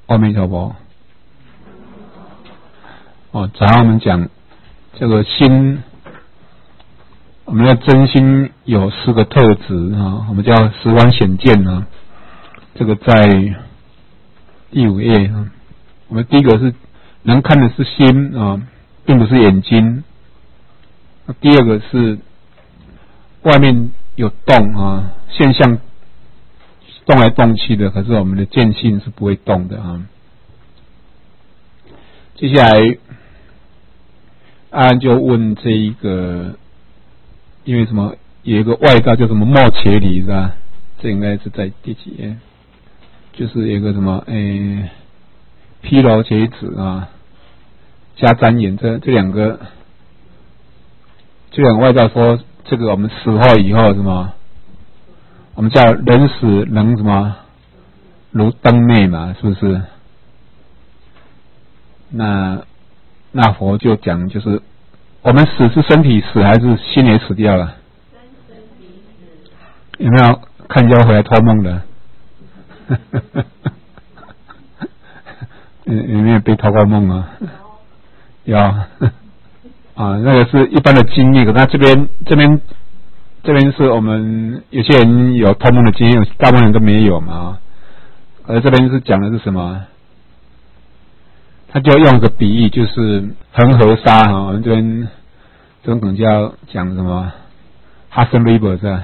阿弥陀佛。早上我们讲这个心，我们的真心有4个特质啊，我们叫十观显见啊。这个在第5页啊。我们第一个是能看的是心啊，并不是眼睛。第二个是外面有动啊，现象动来动去的，可是我们的见性是不会动的啊。接下来阿安就问这一个，因为什么有一个外道叫什么莫切里是吧？这应该是在第几页？就是有一个什么毗罗羯子啊，加瞻眼这两个外道说，这个我们死后以后什么？我们叫人死能什么如灯灭嘛，是不是？那佛就讲，就是我们死是身体死还是心也死掉了？有没有看人家回来托梦的？有没有被托过梦啊？有啊，那个是一般的经验。那这边是我们有些人有托梦的经验，大部分人都没有嘛。而这边是讲的是什么？他就用个比喻，就是恒河沙哈，我们这边可能就要讲什么 Hudson River 是吧？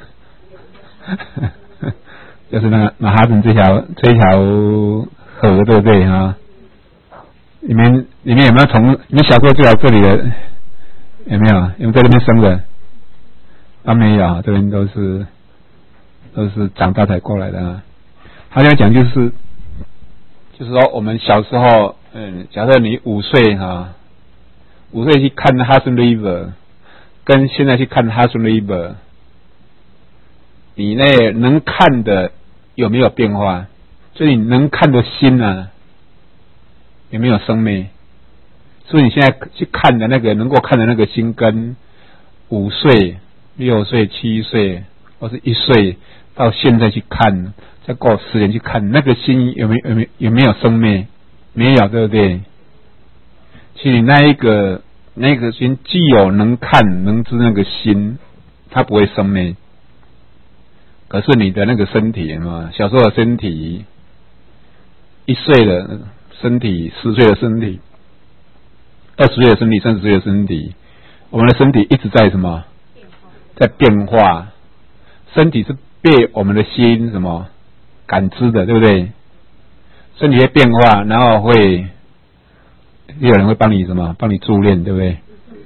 就是那个马哈顿这条河，对不对哈？里面有没有从你小时候就来这里的？有没有？有没有在这边生的？没有，这边都是长大才过来的啊。他要讲就是说我们小时候，假设你5岁哈，5岁去看 Hudson River， 跟现在去看 Hudson River， 你那能看的有没有变化？所以你能看的心啊，有没有生灭？所以你现在去看的那个能够看的那个心，跟5岁、6岁、7岁，或是1岁到现在去看，再过10年去看，那个心有没有生灭？没有，对不对？其实那个心既有能看能知那个心，它不会生灭。可是你的那个身体嘛，小时候的身体，1岁的身体，10岁的身体，20岁的身体，30岁的身体，我们的身体一直在什么？在变化。身体是被我们的心什么感知的，对不对？身体会变化，然后会有人会帮你什么？帮你助念，对不对？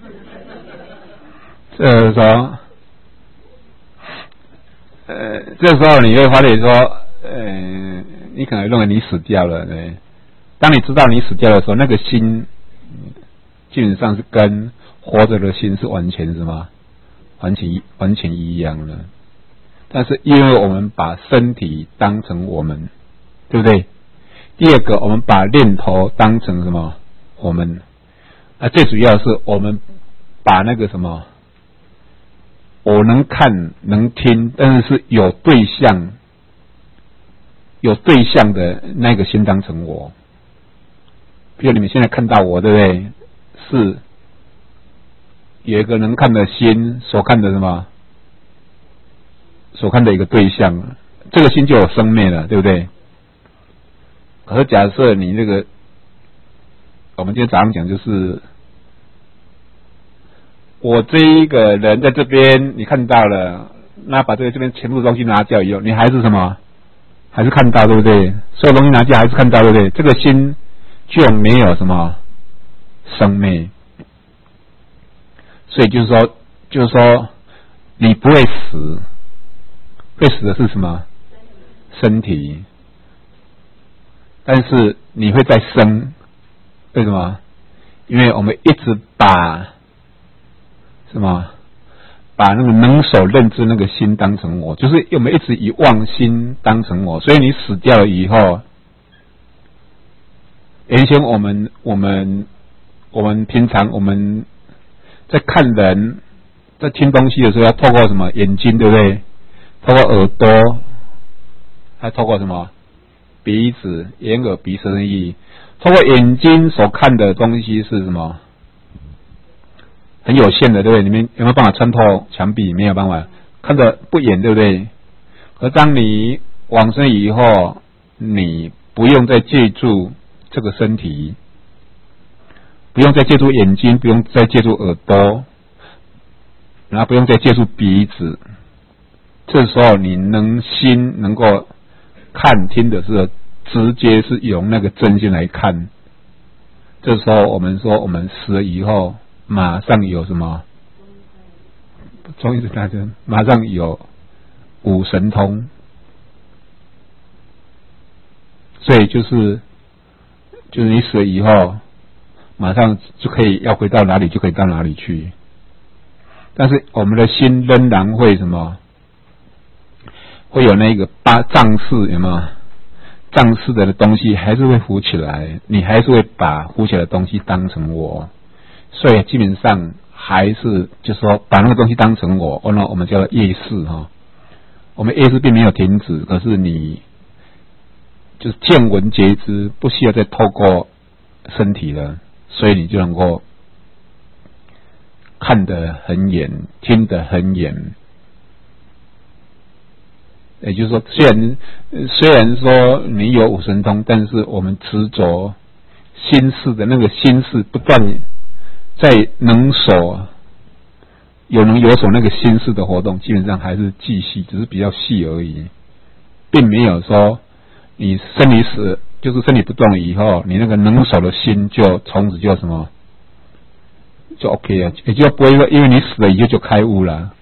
这时候你会发现说，你可能认为你死掉了，对。当你知道你死掉的时候，那个心基本上是跟活着的心是完全什么？完全一样的。但是因为我们把身体当成我们，对不对？第二个，我们把念头当成什么？我们。最主要是我们把那个什么？我能看能听，但是有对象的那个心当成我。比如你们现在看到我，对不对？是有一个能看的心所看的什么？所看的一个对象，这个心就有生灭了，对不对？可是假设你这个，我们今天早上讲就是。我这一个人在这边，你看到了，那把这边全部东西拿掉以后，你还是什么？还是看到，对不对？所有东西拿掉还是看到，对不对？这个心就没有什么生灭，所以就是说，你不会死，会死的是什么？身体，但是你会再生，为什么？因为我们一直把什么？把那个能所认知那个心当成我，就是我们一直以妄心当成我，所以你死掉了以后，原先我们平常我们在看人，在听东西的时候，要透过什么？眼睛，对不对？透过耳朵，还透过什么？ 鼻子、眼、耳、鼻、舌、身、意。透过眼睛所看的东西是什么？很有限的，对不对？你们有没有办法穿透墙壁？没有办法，看得不远，对不对？而当你往生以后，你不用再借助这个身体，不用再借助眼睛，不用再借助耳朵，然后不用再借助鼻子。这时候你心能够看听的时候，直接是用那个真心来看。这时候我们说，我们死了以后，马上有什么？中医是大家马上有五神通，所以就是你死了以后，马上就可以要回到哪里就可以到哪里去。但是我们的心仍然会什么？会有那个脏事，有没有？脏事的东西还是会浮起来，你还是会把浮起来的东西当成我，所以基本上还是就是说把那个东西当成我，那我们叫做业识哈。我们业识并没有停止，可是你就是见闻觉知，不需要再透过身体了，所以你就能够看得很远，听得很远。也就是说，虽然说你有五神通，但是我们执着心事的那个心事不断在能所那个心事的活动，基本上还是继续，只是比较细而已，并没有说你身体死，就是身体不动了以后，你那个能所的心就从此就什么就 OK 了，也就不会说因为你死了以后就开悟了。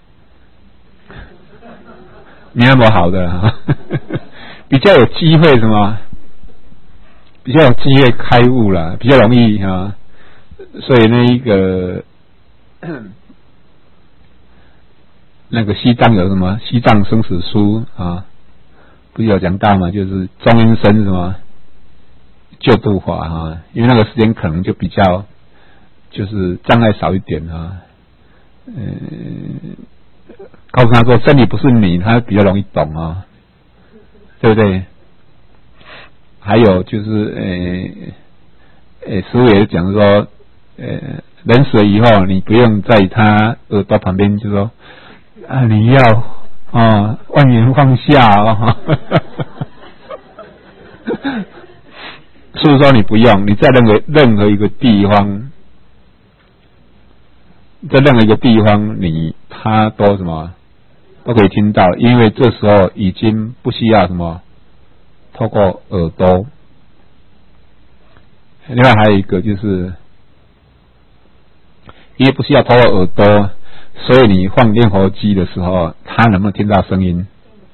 没那么好的比较有机会什么？比较有机会开悟了，比较容易啊。所以那个西藏有什么西藏生死书啊？不是有讲到吗？就是中阴身什么救度法啊，因为那个时间可能就比较就是障碍少一点啊。告诉他说身体不是你，他比较容易懂啊，对不对？还有就是师父也讲说人死了以后，你不用在他耳朵旁边就说啊，你要万缘放下哦是不是说你不用？你在任何一个地方，在任何一个地方他都什么都可以听到，因为这时候已经不需要什么透过耳朵。另外还有一个就是，因为不需要透过耳朵，所以你放念佛机的时候，他能不能听到声音？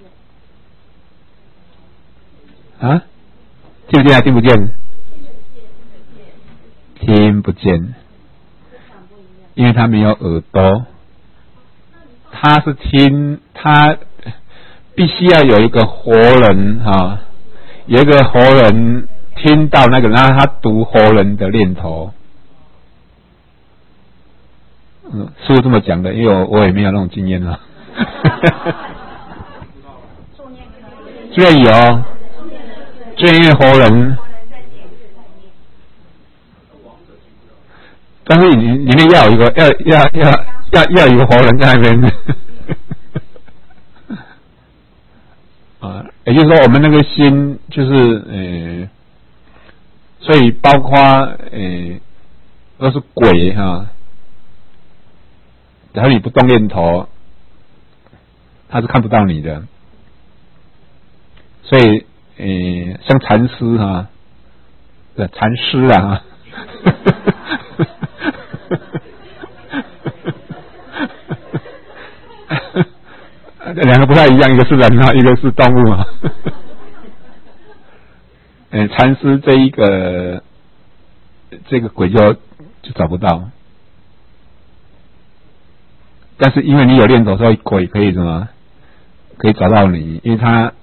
啊？听不见还听不见？听不见，因为他没有耳朵。他是听，他必须要有一个活人啊，有一个活人听到那个，然后他读活人的念头。是不是这么讲的？因为我也没有那种经验啊。虽然有，虽然因为活人，但是里面要有一个要有一个活人在那边也就是说我们那个心就是所以包括都是鬼哈，假如你不动念头，他是看不到你的。所以像禅师哈，禅师啊两个不太一样，一个是人啊，一个是动物啊。禅师这个鬼就找不到，但是因为你有念头，所以鬼可以什么？可以找到你，因为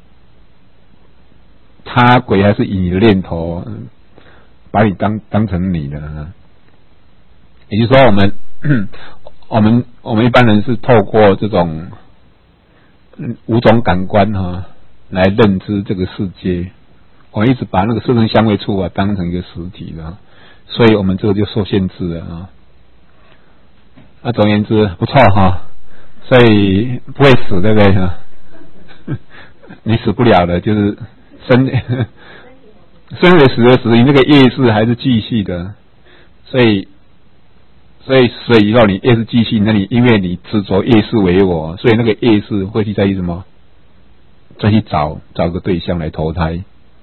他鬼还是以你的念头把你当成你的。也就是说，我们一般人是透过这种五种感官来认知这个世界。 我们一直把那个色声香味触啊当成一个实体的，所以我们这个就受限制了啊。那总而言之不错哈，所以不会死，对不对哈？你死不了的，就是生为死的死，你那个业是还是继续的，所以以后你业是继续，那你因为你执着业是为我，所以那个业是会去在于什么？再去找个对象来投胎。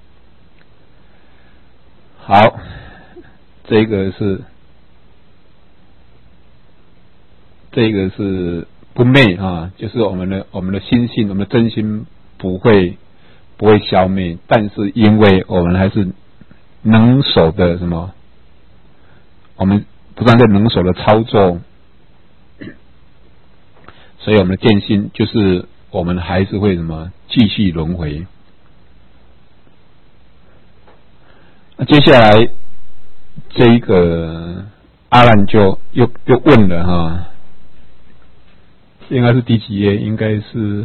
好，这个是不灭啊，就是我们的心性，我们的真心不会消灭，但是因为我们还是能手的什么，我们不断在能手的操作，所以我们的见心就是我们还是会什么继续轮回。接下来这一个阿难就又问了哈，应该是第几页？应该是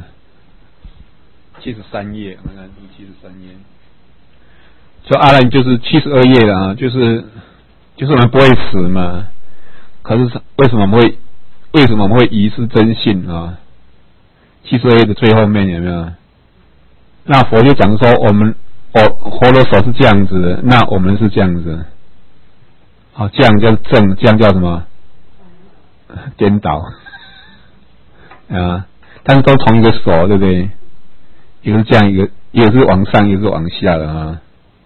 73页，我看第73页。说阿难就是72页了啊，就是我们不会死嘛，可是为什么我们会遗失真性啊？72页的最后面有没有？那佛就讲说活的手是这样子的，那我们是这样子，好，这样叫正，这样叫什么？颠倒啊！但是都同一个手，对不对？一个是这样，一个是往上，一个是往下的啊。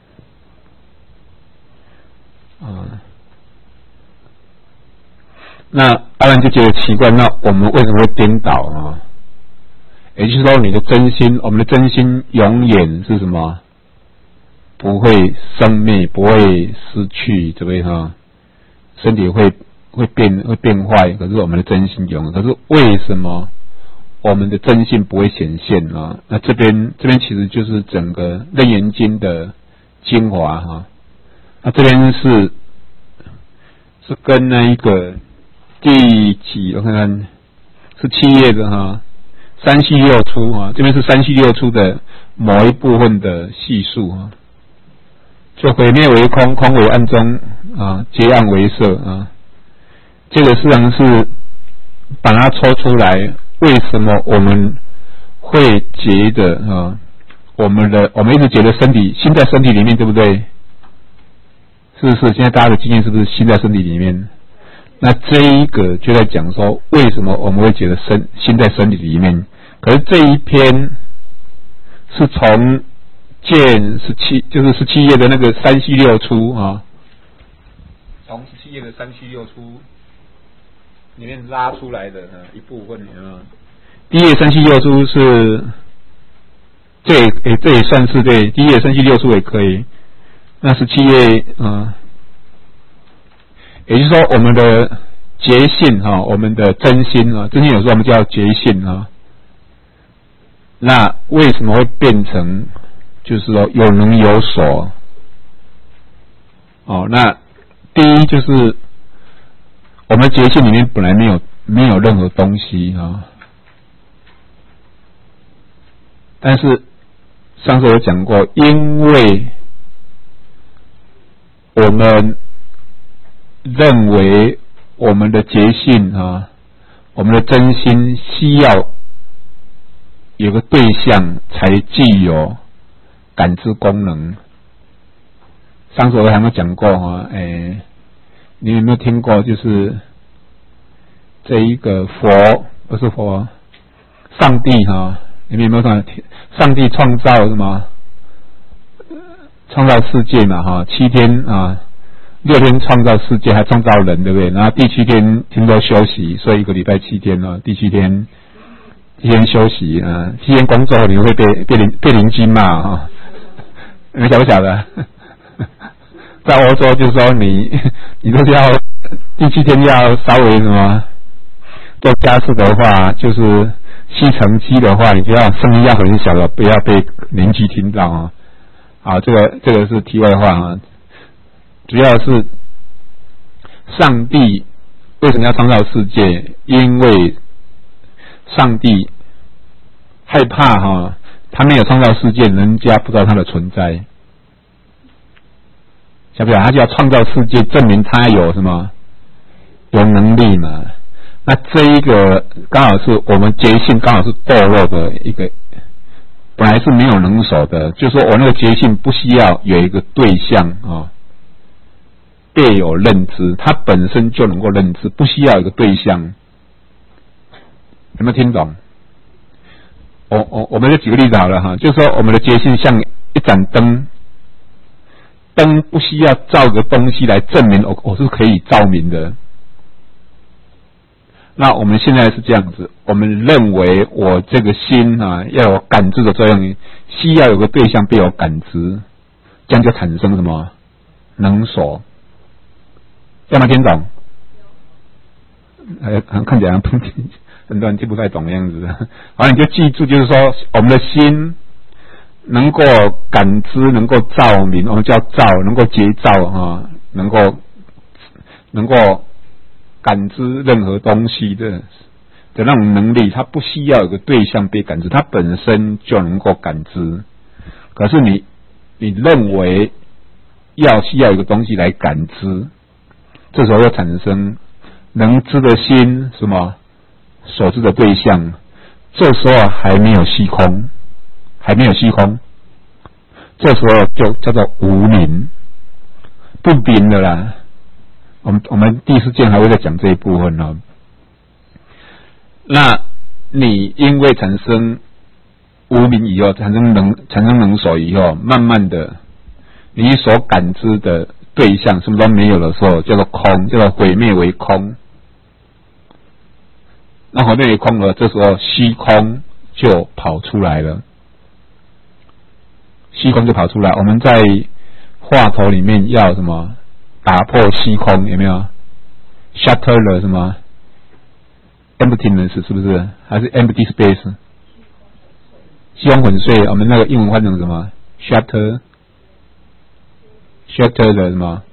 那阿难就觉得奇怪，那我们为什么会颠倒啊？也就是说，你的真心，我们的真心永远是什么？不会生灭，不会失去，对不对哈？身体会变坏，可是我们的真心永远。可是为什么我们的真性不会显现啊？那这边其实就是整个《楞严经》的精华哈。那这边是跟那一个第几？我看看是7页的哈，三系六出啊，这边是三系六出的某一部分的系数啊。就毁灭为空，空为暗中啊，结暗为色啊。这个实际上是把它抽出来，为什么我们会觉得啊？我们一直觉得心在身体里面，对不对？是不是？现在大家的经验是不是心在身体里面？那这一个就在讲说，为什么我们会觉得心在身体里面？可是这一篇是从见就是17页的那个三系六出啊，从17页的三系六出里面拉出来的一部分啊。第一页三系六出是这也算是对，第一页三系六出也可以。那17页也就是说我们的觉性啊，我们的真心啊，真心有时候我们叫觉性啊。那为什么会变成？就是说有能有所那第一就是我们觉性里面本来没有任何东西啊，但是上次我讲过，因为我们认为我们的觉性啊，我们的真心需要有个对象才具有感知功能。上次我还没有讲过哈，你有没有听过？就是这一个不是佛，上帝哈，你们有没有看？上帝创造什么？创造世界嘛哈，7天啊，6天创造世界，还创造人，对不对？然后第7天听说休息，所以1个礼拜7天啊，第7天休息啊，7天工作你会被邻居骂啊。你们晓不晓得？在欧洲就是说你都是要第7天要稍微什么做家事的话，就是吸尘机的话，你就要声音要很小的，不要被邻居听到啊。好，这个是题外话啊。主要是上帝为什么要创造世界？因为上帝害怕他没有创造世界，人家不知道他的存在。 晓不晓得？他就要创造世界，证明他有什么有能力嘛。那这一个刚好是我们觉性刚好是堕落的一个，本来是没有能手的，就是说我那个觉性不需要有一个对象别有认知，它本身就能够认知，不需要有一个对象。有没有听懂？我们就举个例子好了哈，就是说我们的觉性像一盏灯，灯不需要照个东西来证明我是可以照明的。那我们现在是这样子，我们认为我这个心要有感知的作用，需要有个对象被我感知，这样就产生什么能所？有没有听懂？看起来很多人听不太懂的样子。好，你就记住，就是说我们的心能够感知，能够照明，我们叫照，能够觉照能够感知任何东西的那种能力，它不需要有个对象被感知，它本身就能够感知。可是你认为需要有一个东西来感知，这时候又产生能知的心，什么所知的对象，这时候还没有虚空，这时候就叫做无明，不明的啦。我们第四件还会再讲这一部分哦。那你因为产生无明以后，产生能所以后，慢慢的你所感知的对象什么都没有的时候，叫做空，叫做毁灭为空。那毁灭为空了，这时候虚空就跑出来了，我们在话头里面要什么？打破虚空，有没有 ？Shutter 了什么 ？Emptiness 是不是？还是 empty space？ 虚空粉碎，我们那个英文换成什么 ？Shutter 的什么？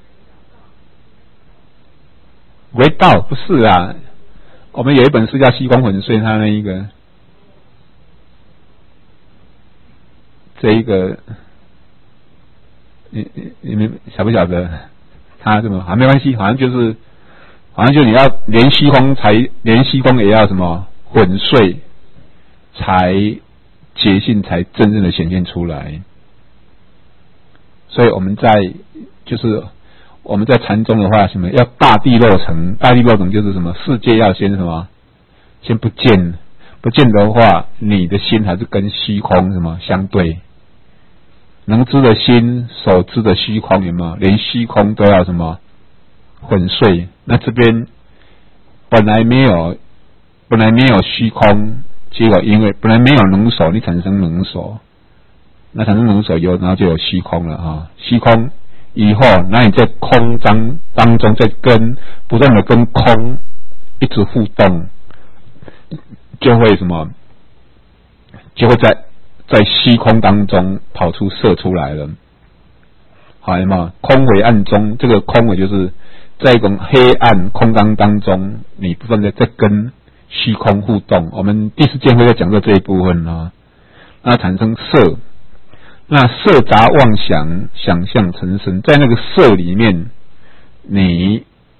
为道不是啊，我们有一本书叫《虚空粉碎》，它那一个这一个，你们晓不晓得？它什么？没关系，好像就你要连虚空也要什么粉碎，才觉性才真正的显现出来。所以我们在禅宗的话，什么要大地落成？大地落成就是什么？世界要先什么？先不见的话，你的心还是跟虚空什么相对？能知的心，所知的虚空，有没有？连虚空都要什么粉碎？那这边本来没有虚空，结果因为本来没有能所，你产生能所，那产生能所以后，然后就有虚空了虚空以后，那你在空当中不断的跟空一直互动，就会什么？就会在虚空当中跑出射出来了，好吗？空为暗中，这个空为就是在一种黑暗空当中，你不断的在跟虚空互动。我们第四件会再讲到这一部分那产生色，那色杂妄想，想象成身，在那个色里面，你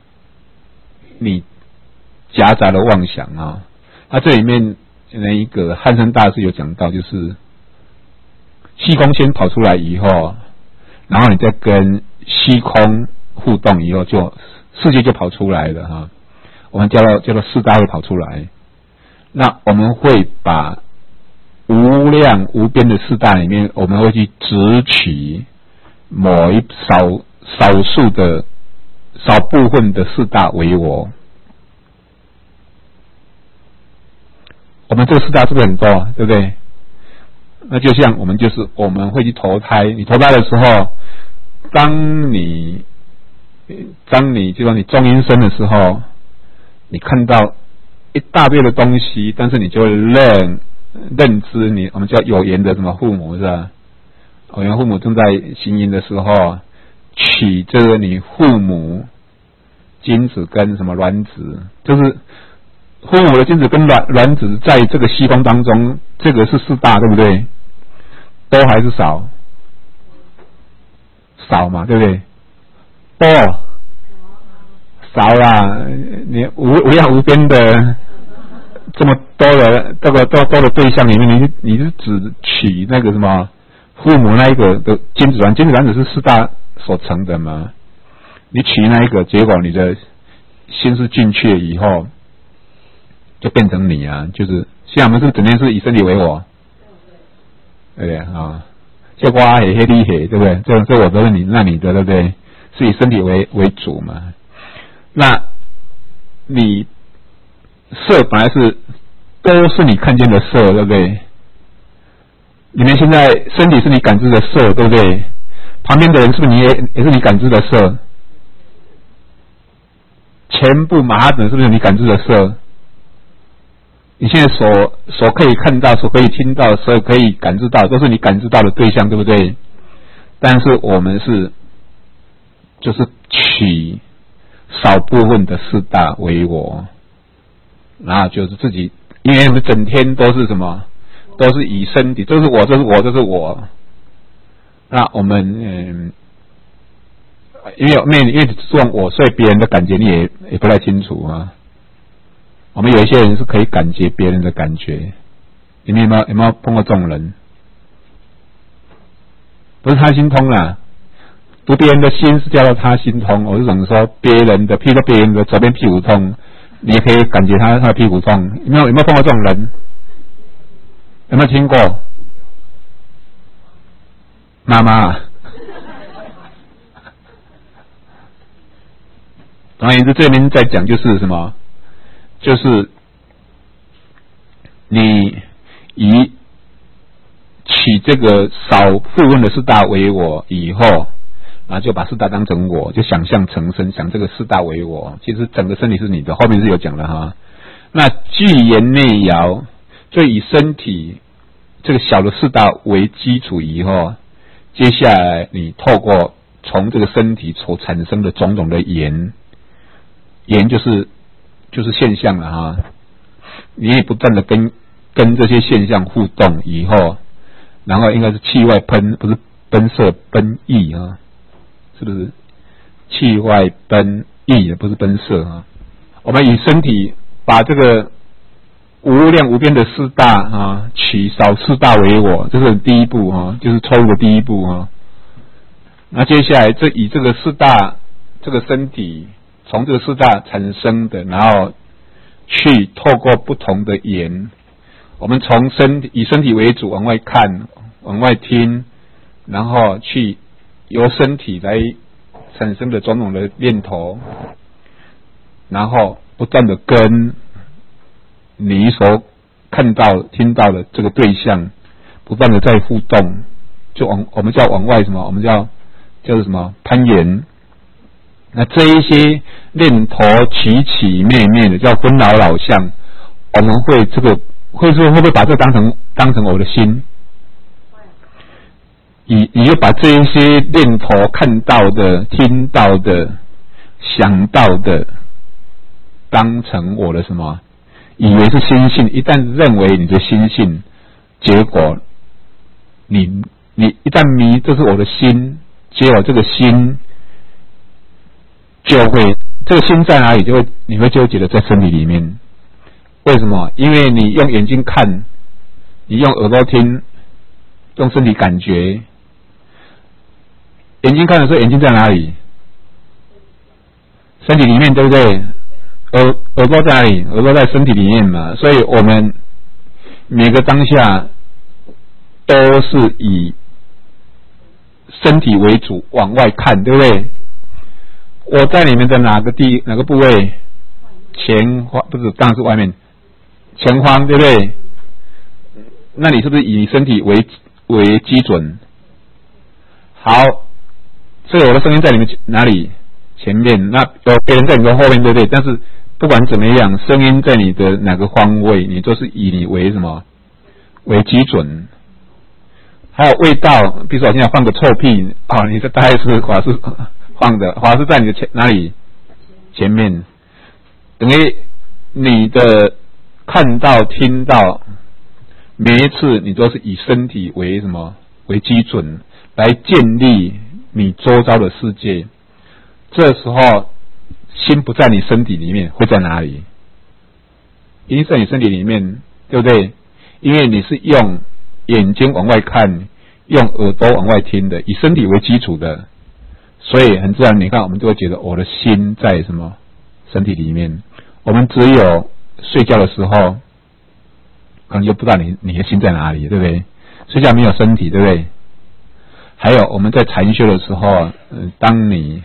夹杂了妄想那这里面那一个汉生大师有讲到，就是虚空先跑出来以后，然后你再跟虚空互动以后，就世界就跑出来了我们叫做四大会跑出来。那我们会把无量无边的四大里面，我们会去直取某一少部分的四大为我。我们这个四大是不是很多，对不对？那就像我们会去投胎，你投胎的时候，当你就说你中阴身的时候，你看到一大堆的东西，但是你就会认知我们叫有缘的什么父母是吧？有缘父母正在行淫的时候，取这个你父母精子跟什么卵子，就是父母的精子跟卵子在这个虚空当中，这个是四大，对不对？多还是少嘛，对不对？ 多少啦？你无量无边的这么多的多的对象里面，你是只取那个什么父母那一个的精子卵，精子卵子是四大所成的嘛？你取那一个，结果你的心是进去以后，就变成你啊！就是像我们是整天是以身体为我，对不对啊？像我黑黑你黑，对不对？这我的是你，那你的对不对？是以身体为主嘛？那你色本来是都是你看见的色，对不对？你们现在身体是你感知的色，对不对？旁边的人是不是你也是你感知的色？全部马哈等是不是你感知的色？你现在所可以看到、所可以听到、所可以感知到，都是你感知到的对象，对不对？但是我们就是取少部分的四大为我，然后就是自己，因为我们整天都是什么，都是以身体，这是我，这是我，这是我。那我们因为这种我，所以别人的感觉你也不太清楚啊。我们有一些人是可以感觉别人的感觉，你们有没有碰过这种人？不是他心通啦，读别人的心是叫做他心通。我是怎么说？别人的，譬如说别人的左边屁股痛，你也可以感觉他的屁股痛。有没有碰过这种人？有没有听过？妈妈。总而言之，这边在讲就是什么？就是你以取这个少部分的四大为我以后，然后就把四大当成我，就想象成身，想这个四大为我。其实整个身体是你的，后面是有讲的哈。那具言内爻，就以身体这个小的四大为基础以后，接下来你透过从这个身体所产生的种种的言就是现象了哈，你也不断的跟这些现象互动以后，然后应该是气外喷，不是奔射奔逸啊，是不是？气外奔逸不是奔射啊。我们以身体把这个无量无边的四大啊，取少四大为我，这是第一步啊，就是抽的第一步啊。那接下来以这个四大这个身体。从这个四大产生的，然后去透过不同的言，我们从以身体为主往外看，往外听，然后去由身体来产生的种种的念头，然后不断的跟你所看到、听到的这个对象不断的在互动，我们叫往外什么？我们叫做什么？攀岩。那这一些念头起灭的叫纷扰扰相，我们会会不会把这当成我的心？你就把这一些念头看到的、听到的、想到的，当成我的什么？以为是心性，一旦认为你的心性，结果你一旦迷这是我的心，结果这个心。就会这个心在哪里，你会纠结的在身体里面。为什么？因为你用眼睛看，你用耳朵听，用身体感觉。眼睛看的时候，眼睛在哪里？身体里面，对不对？耳朵在哪里？耳朵在身体里面嘛。所以我们每个当下都是以身体为主往外看，对不对？我在里面的哪个部位？前方不是，当然是外面前方，对不对？那你是不是以身体为基准？好，所以我的声音在你们哪里？前面。那有别人在你的后面，对不对？但是不管怎么样，声音在你的哪个方位，你都是以你为什么为基准。还有味道，比如说我现在放个臭屁啊，你这大概是法师放的，法师在你的哪里？前面。等于你的看到、听到，每一次你都是以身体为什么为基准，来建立你周遭的世界。 这时候心不在你身体里面，会在哪里？一定在你身体里面，对不对？因为你是用眼睛往外看，用耳朵往外听的，以身体为基础的，所以很自然，你看我们就会觉得我的心在什么身体里面。我们只有睡觉的时候，可能就不知道你的心在哪里，对不对？睡觉没有身体，对不对？还有我们在禅修的时候，当你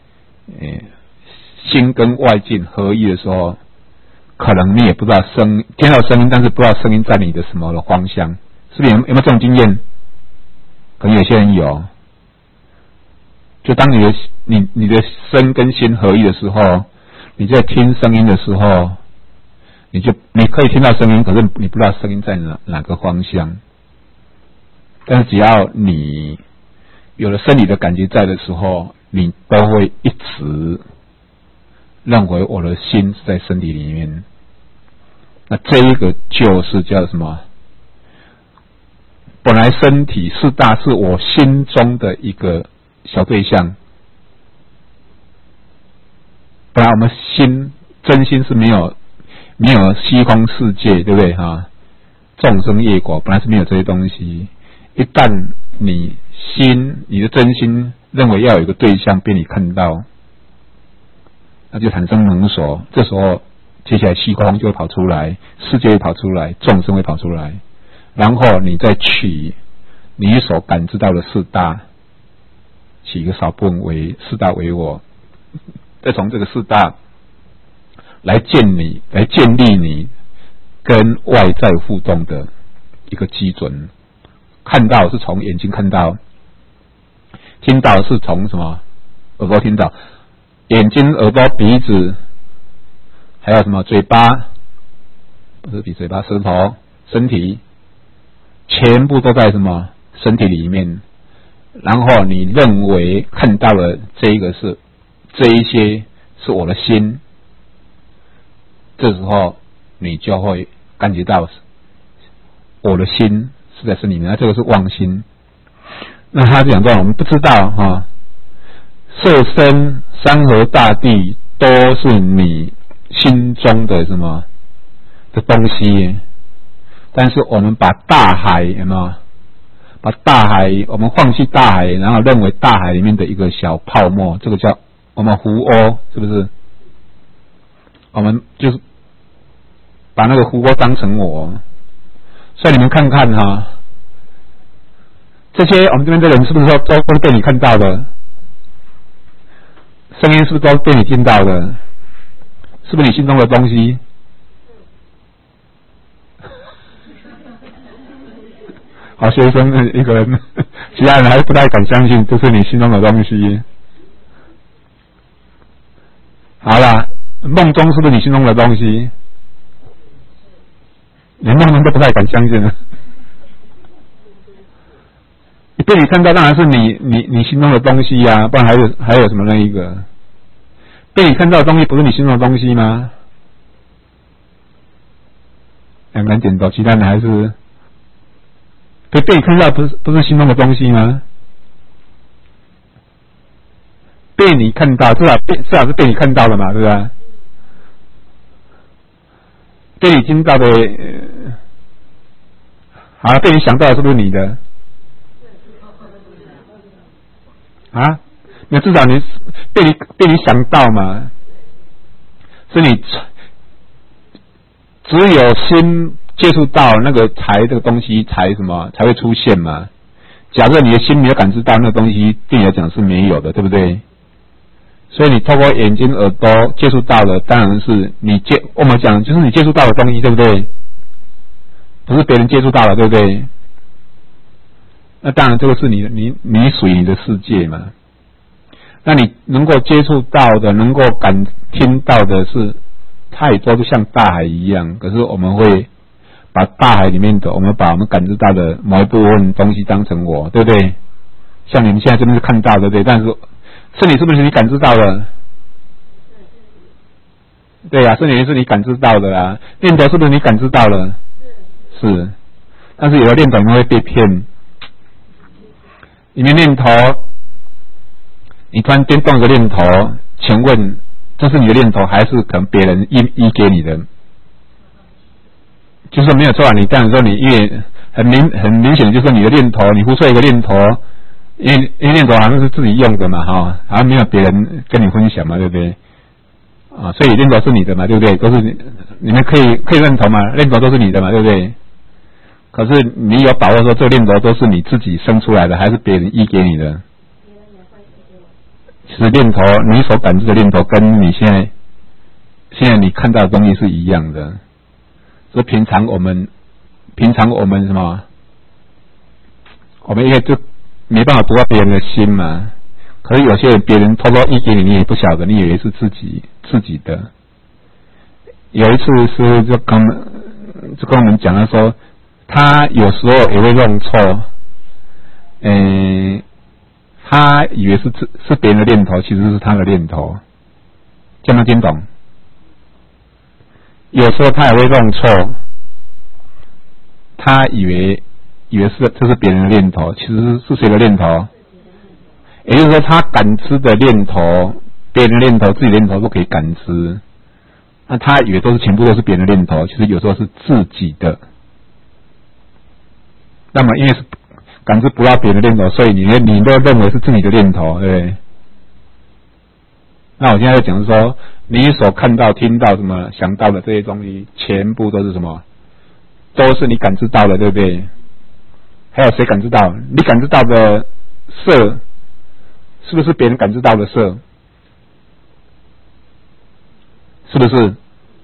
心跟外境合一的时候，可能你也不知道听到声音，但是不知道声音在你的什么的方向，是不是有没有这种经验？可能有些人有。就当你的身跟心合一的时候，你在听声音的时候，你可以听到声音，可是你不知道声音在哪个方向。但是只要你有了生理的感觉在的时候，你都会一直认为我的心是在身体里面。那这一个就是叫什么？本来身体四大是我心中的一个小对象。本来我们真心是没有虚空世界，对不对哈？众生业果本来是没有这些东西。一旦你的真心认为要有一个对象被你看到，那就产生能所。这时候接下来虚空就会跑出来，世界会跑出来，众生会跑出来，然后你再取你所感知到的四大，取一个少部分为四大为我，再从这个四大来建立你跟外在互动的一个基准。看到是从眼睛看到，听到是从什么？耳朵听到，眼睛、耳朵、鼻子，还有什么？嘴巴，不是比嘴巴，舌头、身体，全部都在什么？身体里面。然后你认为看到了这一些是我的心，这时候你就会感觉到我的心是在身体里面，那这个是妄心。那他讲到我们不知道哈，色身山河大地都是你心中的什么的东西，但是我们把大海有没有？把大海我们放弃大海，然后认为大海里面的一个小泡沫，这个叫我们湖鸥，是不是？我们就是把那个湖鸥当成我。所以你们看看哈，这些我们这边的人是不是都是被你看到的？声音是不是都被你听到的？是不是你心中的东西？好学生一个人，其他人还不太敢相信这是你心中的东西。好啦，梦中是不是你心中的东西？连梦中都不太敢相信了。被你看到当然是你心中的东西呀，不然还有什么那一个？被你看到的东西不是你心中的东西吗？两个人点头，其他人还是被你看到不是心中的东西吗？被你看到，至少是被你看到的嘛，对吧？被你听到的，好了，被你想到的是不是你的？啊？那至少你被你想到嘛，是你只有心接触到那个这个东西才会出现嘛。假设你的心没有感知到那个东西，对你来讲是没有的，对不对？所以你透过眼睛、耳朵接触到的，当然是我们讲就是你接触到的东西，对不对？不是别人接触到的，对不对？那当然这个是你属于你的世界嘛。那你能够接触到的，能够听到的是太多，就像大海一样。可是我们会把大海里面的，我们把我们感知到的某一部分东西当成我，对不对？像你们现在真的是看到的，对不对？但是身体是不是你感知到的？对呀，身体是你感知到的啦。念头是不是你感知到了？是。但是有的念头你会被骗，你的念头， 你突然颠动一个念头，请问这是你的念头，还是可能别人依给你的？就是没有错啊！你这样说，你因为很明显的就是你的念头，你胡说一个念头，因为念头好像是自己用的嘛，哈，好像没有别人跟你分享嘛，对不对？啊，所以念头是你的嘛，对不对？都是你们可以认同嘛，念头都是你的嘛，对不对？可是你有把握说这个念头都是你自己生出来的，还是别人依给你的？其实念头，你所感知的念头，跟你现在你看到的东西是一样的。所以平常我们什么？我们因为就没办法读到别人的心嘛。可是有些人别人偷偷依给你，你也不晓得，你以为是自己的。有一次师父就跟我们讲了说，他有时候也会弄错，他以为是别人的念头，其实是他的念头，这样听懂？有时候他也会弄错，他以为这是别人的念头，其实是谁的念头？也就是说，他感知的念头、别人的念头、自己的念头都可以感知，那他以为全部都是别人的念头，其实有时候是自己的。那么因为是感知不到别人的念头，所以你都认为是自己的念头，对不对？那我现在在讲是说，你所看到、听到、什么想到的这些东西，全部都是什么？都是你感知到的，对不对？还有谁感知到？你感知到的色，是不是别人感知到的色？是不是？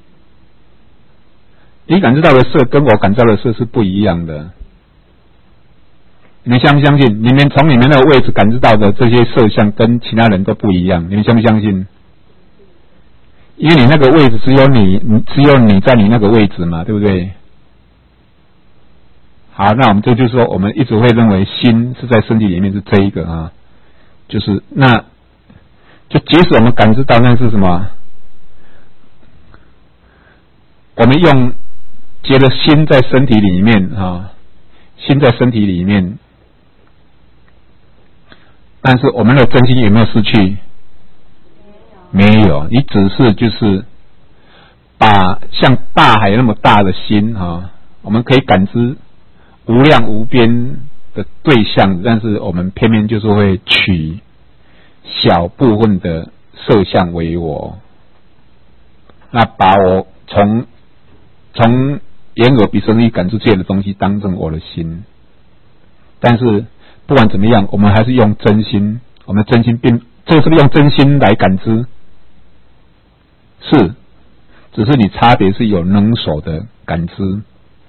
你感知到的色跟我感知到的色是不一样的。你们相不相信？你们从你们那个位置感知到的这些色相跟其他人都不一样，你们相不相信？因为你那个位置只有你在你那个位置嘛，对不对？好，那我们这就是说，我们一直会认为心是在身体里面是这一个啊，就是那就即使我们感知到那是什么，我们觉得心在身体里面啊，心在身体里面。但是我们的真心有没有失去？没有，你只是就是把像大海那么大的心啊，我们可以感知无量无边的对象，但是我们偏偏就是会取小部分的色相为我，那把我从眼耳鼻舌身意感知这些的东西当成我的心，但是不管怎么样，我们还是用真心。我们的真心这个是不是用真心来感知？是，只是你差别是有能手的感知。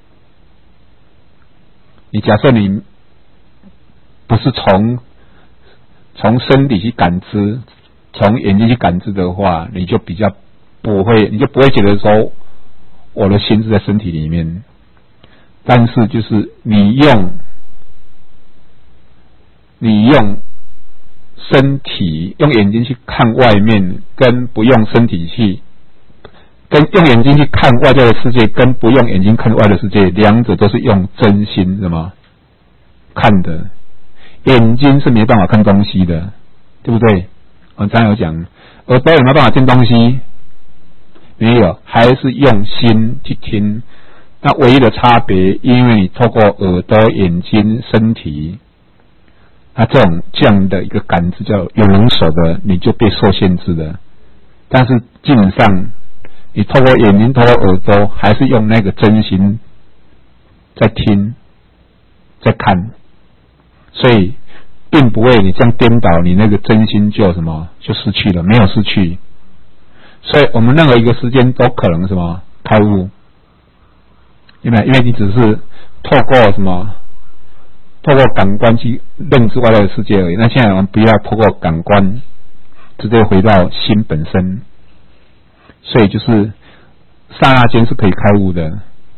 你假设你不是从身体去感知，从眼睛去感知的话，你就不会觉得说我的心是在身体里面。但是就是你用身体用眼睛去看外面，跟不用身体跟用眼睛去看外在的世界，跟不用眼睛看外的世界，两者都是用真心什么看的。眼睛是没办法看东西的，对不对？我刚才有讲，耳朵有没有办法听东西？没有，还是用心去听。那唯一的差别，因为你透过耳朵、眼睛、身体，那这样的一个感知叫有能手的，你就被受限制了。但是基本上，你透过眼睛、透过耳朵，还是用那个真心在听、在看，所以并不会你这样颠倒，你那个真心就失去了，没有失去。所以我们任何一个时间都可能开悟。因为你只是透过感官去认知外在的世界而已。那现在我们不要透过感官，直接回到心本身。所以就是刹那间是可以开悟的，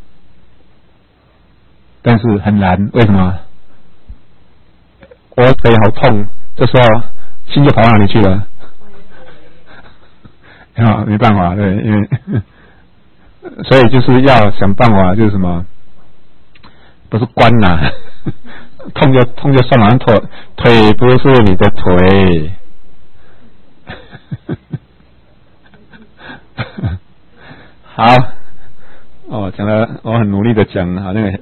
但是很难。为什么？我腿好痛，这时候心就跑到哪里去了？没办法，对，因为所以就是要想办法，就是不是关啦，痛就算了，腿不是你的腿， 好，讲了，我很努力的讲，好那个，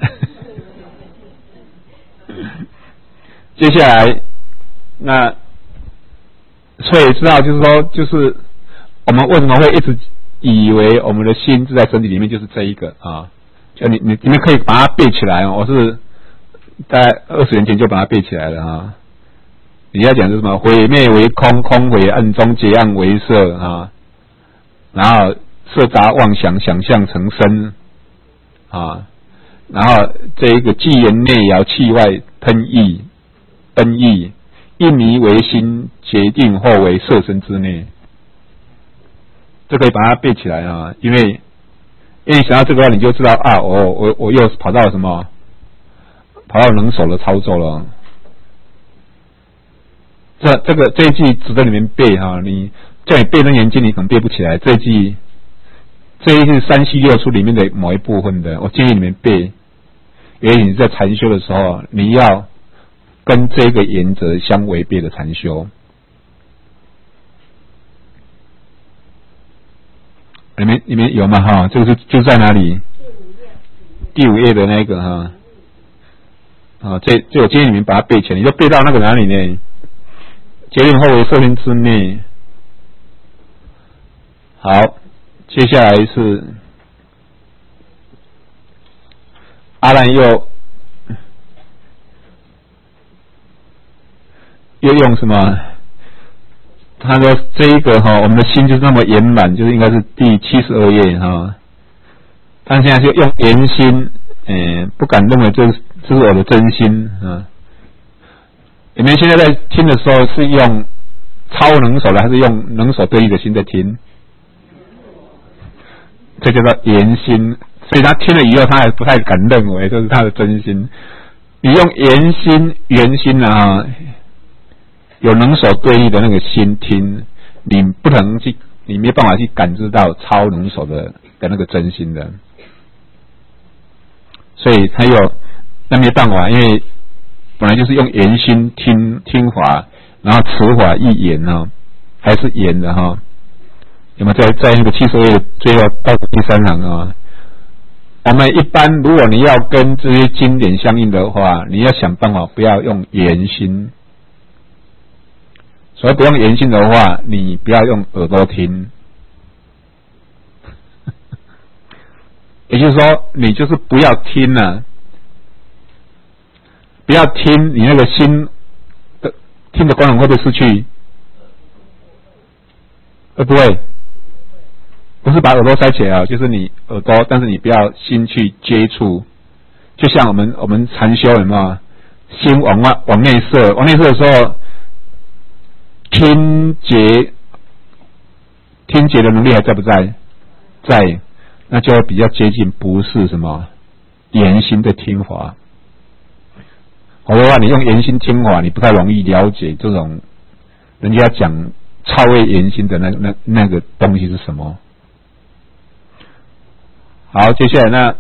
接下来，那所以知道就是说，就是我们为什么会一直以为我们的心自在身体里面就是这一个啊？就你们可以把它背起来哦。我是在20年前就把它背起来了啊。你要讲是什么？毁灭为空，空为暗中，结暗为色啊。然后色杂妄想，想象成身啊。然后这一个气言内摇，气外喷溢，奔逸，一迷为心，决定后为色身之内。这可以把它背起来啊，因为想到这个话，你就知道啊，我又跑到什么，跑到能手的操作了。这一句值得你们背哈，叫你背楞严经，你可能背不起来。这一句是三系六书里面的某一部分的，我建议你们背，因为你在禅修的时候，你要跟这个原则相违背的禅修。你们有吗？哈，这个就在哪里？第5页的那个哈。这我建议你们把它背起来，你就背到那个哪里呢？决定后为色身之内。好，接下来是阿难又用什么？他说这一个我们的心就是那么圆满，就是应该是第72页哈。他现在就用圆心，不敢认为这是我的真心啊。你们现在在听的时候是用超能手的，还是用能手对立的心在听？这叫做圆心，所以他听了以后，他还不太敢认为这是他的真心。你用圆心啊，有能手对立的那个心听，你没办法去感知到超能手的那个真心的。所以他那没办法，因为本来就是用圆心听法，然后持法一圆啊，还是圆的哈。有没有在那个72页最后倒数第3行啊？我们一般如果你要跟这些经典相应的话，你要想办法不要用圆心。所以不用圆心的话，你不要用耳朵听。也就是说，你就是不要听啊，不要听，你那个心的听的功能会不会失去？会不会？不是把耳朵塞起来啊，就是你耳朵，但是你不要心去接触。就像我们禅修有没有？心往内摄，往内摄的时候，听觉的能力还在不在？在。那就会比较接近，不是什么圆心的听法。否则的话，你用圆心听法，你不太容易了解这种人家讲超越圆心的那个东西是什么。好，接下来那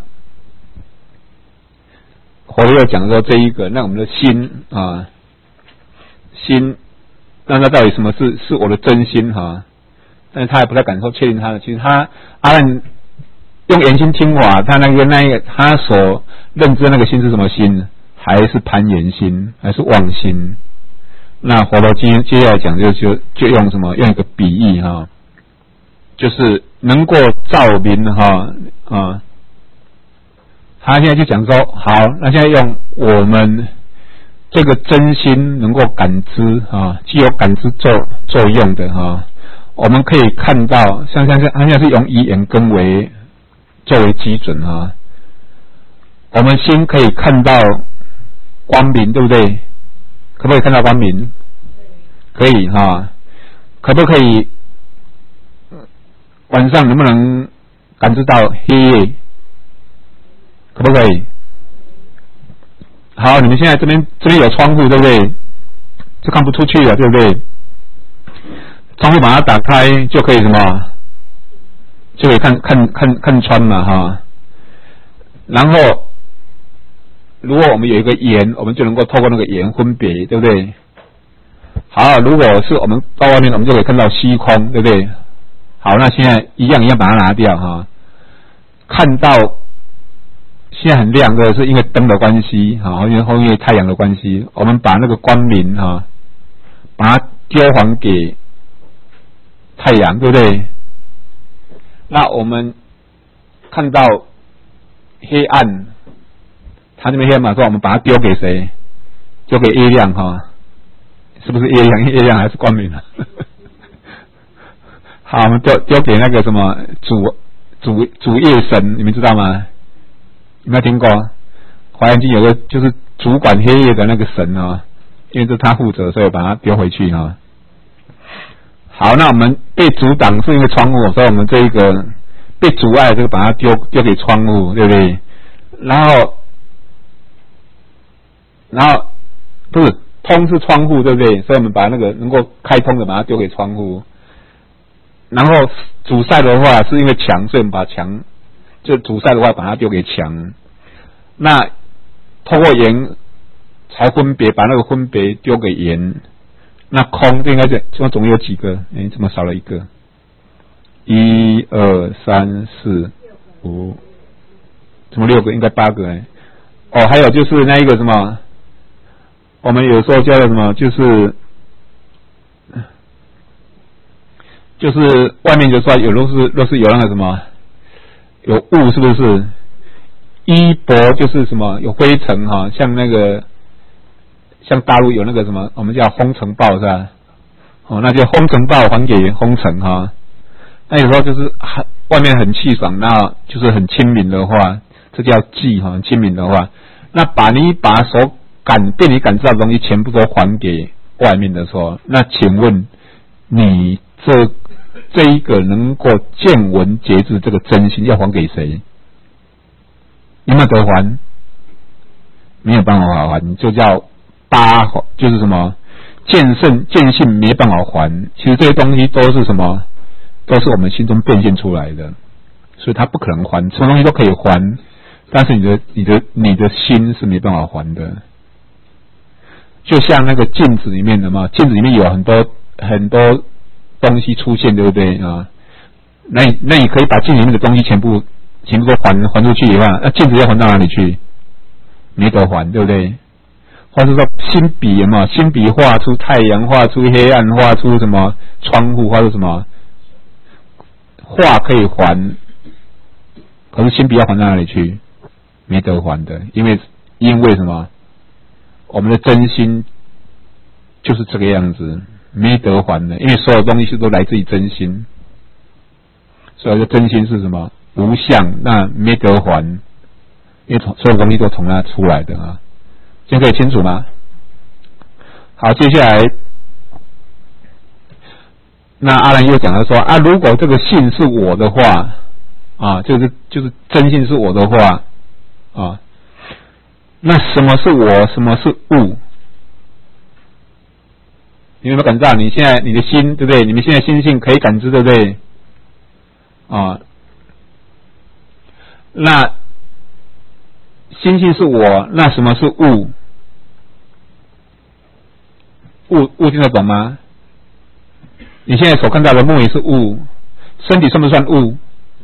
佛又讲说这一个，那我们的心啊，心，那到底什么是我的真心哈？但是他也不太敢说确定他的，其实他阿难用圆心听法，他那个他所认知的那个心是什么心？还是攀缘心，还是妄心？那佛陀接下来讲就用什么？用一个比喻哈，就是能够照明哈啊。他现在就讲说，好，那现在用我们这个真心能够感知啊，具有感知作用的哈，我们可以看到，像他现在是用以眼根作为基准啊，我们心可以看到光明，对不对？可不可以看到光明？可以哈。可不可以晚上能不能感知到黑夜？可不可以？好，你们现在这边有窗户，对不对？就看不出去了，对不对？窗户把它打开就可以什么？就可以看穿嘛哈。然后如果我们有一个眼，我们就能够透过那个眼分别，对不对？好，如果是我们到外面，我们就可以看到虚空，对不对？好，那现在一样把它拿掉哈。 看到现在很亮的是因为灯的关系啊，因为太阳的关系，我们把那个光明啊，把它丢还给太阳，对不对？那我们看到黑暗，它这边黑暗嘛，说我们把它丢给谁？丢给月亮哈，是不是月亮？月亮还是光明啊？好，我们丢给那个什么主夜神，你们知道吗？有没有听过？华严经有个就是主管黑夜的那个神啊，因为这是他负责，所以把它丢回去啊。好，那我们被阻挡是因为窗户，所以我们这一个被阻碍，这个把它丢给窗户，对不对？然后不是通是窗户，对不对？所以我们把那个能够开通的把它丢给窗户。然后阻塞的话是因为墙，所以我们把墙就阻塞的话把它丢给墙。那透过盐才分别，把那个分别丢给盐。那空应该是总共有几个？怎么少了一个？1、2、3、4、5，怎么6个？应该8个哦，还有就是那一个什么，我们有时候叫做什么，就是外面就说有若是有那个什么有雾，是不是？衣帛就是什么有灰尘哈，像大陆有那个什么，我们叫风尘暴是吧？哦，那就风尘暴还给风尘哈。那有时候就是外面很气爽，那就是很亲民的话，这叫寂哈，很亲民的话，那你把所被你感知到的东西全部都还给外面的时候，那请问你这一个能够见闻觉知这个真心要还给谁？有没有得还？没有办法还，就叫就是什么见性没办法还。其实这些东西都是什么？都是我们心中变现出来的，所以它不可能还，什么东西都可以还，但是你的心是没办法还的。就像那个镜子里面的嘛，镜子里面有很多东西出现，对不对啊？那你可以把镜里面的东西全部都还出去以外，那镜子要还到哪里去？没得还，对不对？或者说心笔有没有？心笔画出太阳，画出黑暗，画出什么窗户，画出什么？画可以还，可是心笔要还到哪里去？没得还的，因为什么？我们的真心就是这个样子，没得还的，因为所有东西都来自于真心。所以说真心是什么？无相，那没得还，因为所有东西都从它出来的啊。这样可以清楚吗？好，接下来那阿兰又讲了说啊，如果这个性是我的话啊，就是真性是我的话啊，那什么是我，什么是物？你有没有感知到？你现在你的心，对不对？你们现在心性可以感知，对不对？啊，那心性是我，那什么是物？物听得懂吗？你现在所看到的木也是物，身体算不算物？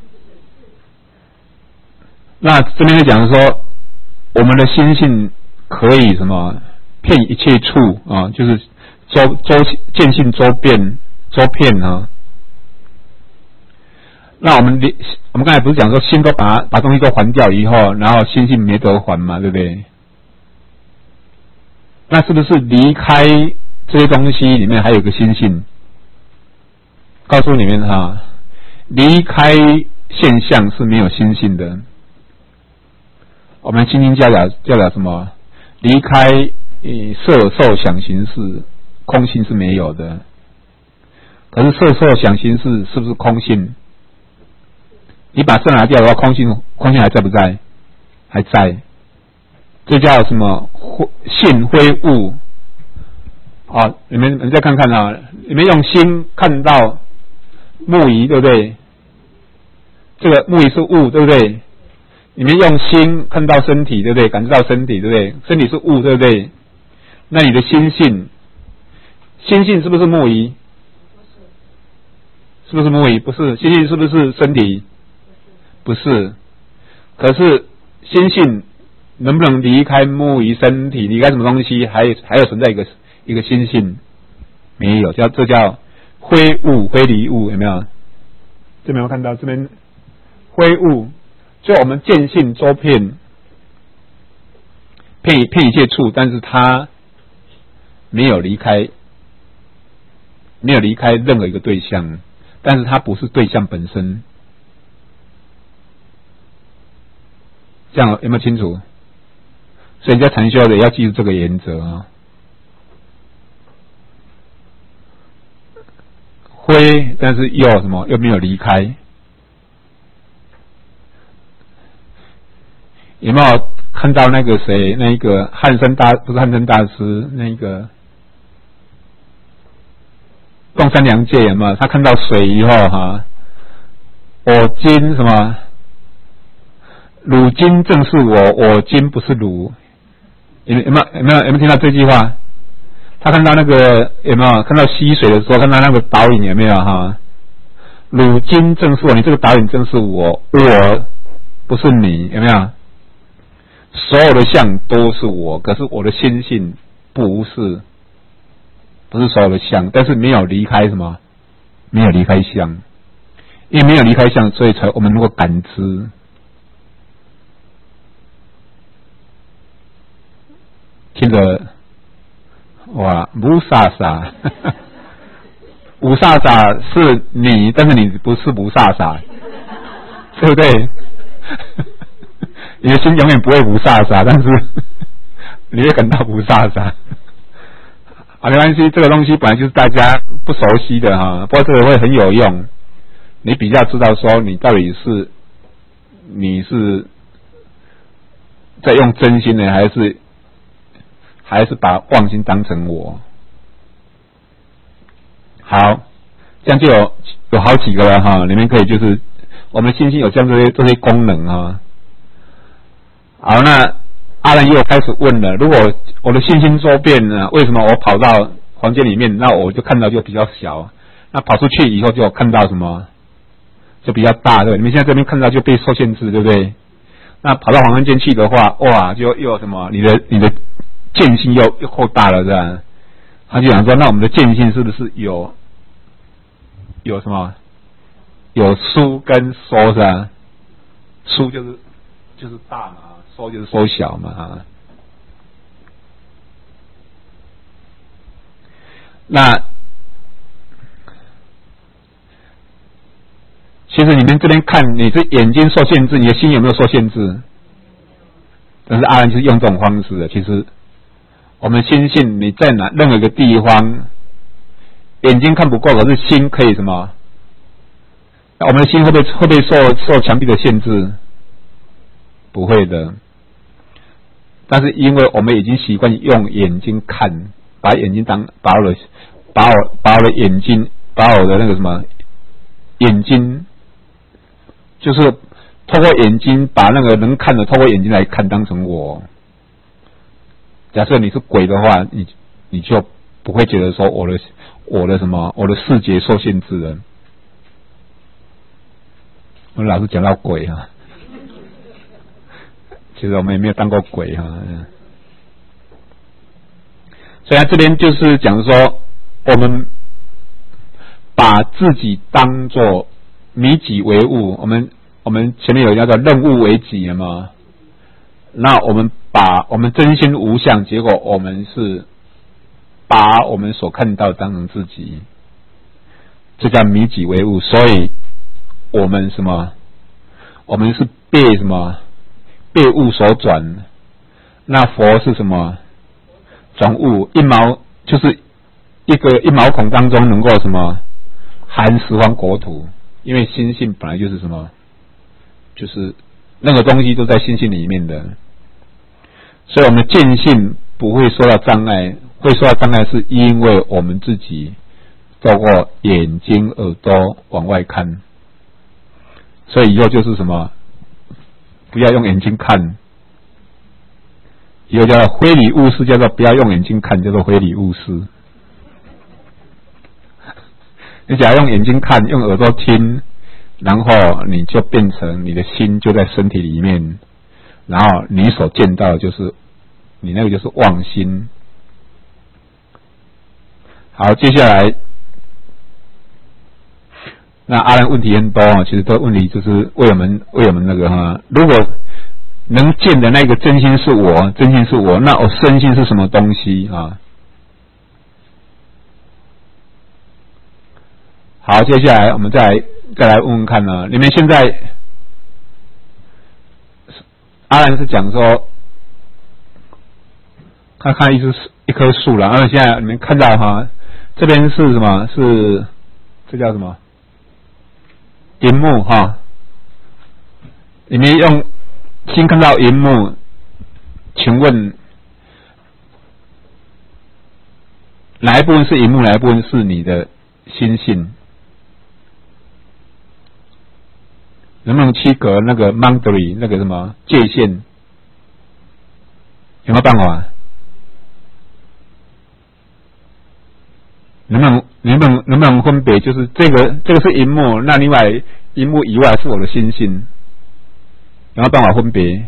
那这边就讲说，我们的心性可以什么遍一切处啊，就是见性周遍啊。那我们刚才不是讲说心都把东西都还掉以后，然后心性没得还嘛，对不对？那是不是离开这些东西里面还有个心性？告诉你们哈，离开现象是没有心性的。我们心经教了什么？离开色受想行识，空性是没有的。可是色受想行识是不是空性？你把色拿掉的话，空性还在不在？还在。这叫什么？性非物。啊，你们再看看啊，你们用心看到木仪，对不对？这个木仪是物，对不对？你们用心看到身体，对不对？感知到身体，对不对？身体是物，对不对？那你的心性是不是木仪？是不是木仪？不是。心性是不是身体？不是。 可是心性能不能离开木鱼身体，离开什么东西，还有存在一个心性，没有，这叫非物非离物，有没有？这边有看到这边非物，就我们见性周遍一切处，但是它没有离开任何一个对象，但是它不是对象本身。这样有没有清楚？所以你在禅修的也要记住这个原则啊。灰，但是又什么？又没有离开。有没有看到那个谁？那个不是汉森大师，那个洞山良介有没有？他看到水以后哈，我今什么？汝今正是我今不是汝。有没有听到这句话？他看到那个有没有看到溪水的时候，看到那个导引有没有哈？汝今正是我，你这个导引正是我不是你，有没有？所有的相都是我，可是我的心性不是所有的相，但是没有离开什么？没有离开相，因为没有离开相，所以才我们能够感知。听着，哇，无萨萨，无萨萨是你，但是你不是无萨萨，对不对？你的心永远不会无萨萨，但是你会感到无萨萨。没关系，这个东西本来就是大家不熟悉的哈，不过这个会很有用。你比较知道说你到底是你是在用真心呢，还是把妄心当成我？好，这样就有好几个了哈，里面可以就是我们心性有这样这些功能啊。好，那阿兰也有开始问了，如果我的信心周遍呢，为什么我跑到房间里面，那我就看到就比较小，那跑出去以后就看到什么就比较大，对不对？你们现在这边看到就被受限制，对不对？那跑到房间去的话，哇，就又有什么你的见性又够大了，是吧？他就想说，那我们的见性是不是有什么？有疏跟缩，是吧？疏就是大嘛，缩就是缩小嘛。那其实你们这边看，你这眼睛受限制，你的心有没有受限制？但是阿兰就是用这种方式的。其实我们心性，你在任何一个地方，眼睛看不够，可是心可以什么？那我们的心会不会受墙壁的限制？不会的。但是因为我们已经习惯用眼睛看，把我的眼睛，把我的那个什么眼睛，就是透过眼睛把那个能看的透过眼睛来看当成我。假设你是鬼的话，你就不会觉得说我的什么我的视觉受限制了。我老是讲到鬼啊，其实我们也没有当过鬼哈。所以他这边就是讲说，我们把自己当作以己为物，我们前面有叫做任物为己嘛。那我们把我们真心无相，结果我们是把我们所看到当成自己，这叫以己为物。所以我们什么？我们是被什么？被物所转。那佛是什么？转物，就是一毛孔当中能够什么？含十方国土。因为心性本来就是什么？就是任何东西都在心性里面的。所以我们的见性不会受到障碍，会受到障碍是因为我们自己透过眼睛耳朵往外看。所以以后就是什么？不要用眼睛看，以后叫非礼勿视，叫做不要用眼睛看，叫做非礼勿视。你只要用眼睛看，用耳朵听， 然后你就变成你的心就在身体里面，然后你所见到的就是你那个就是妄心。好，接下来那阿兰问题很多啊，其实这个问题就是为我们那个哈，如果能见的那个真心是我，真心是我，那我身心是什么东西啊？好，接下来我们再来问问看呢，你们现在阿兰是讲说，他看一棵树了，然后现在你们看到哈，这边是什么？是这叫什么？萤幕哈，你们用心看到萤幕，请问哪一部分是萤幕，哪一部分是你的心性？能不能区隔那个 boundary 那个什么界限？有没有办法？能不能分别？就是这个是萤幕，那另外萤幕以外是我的心性，有没有办法分别？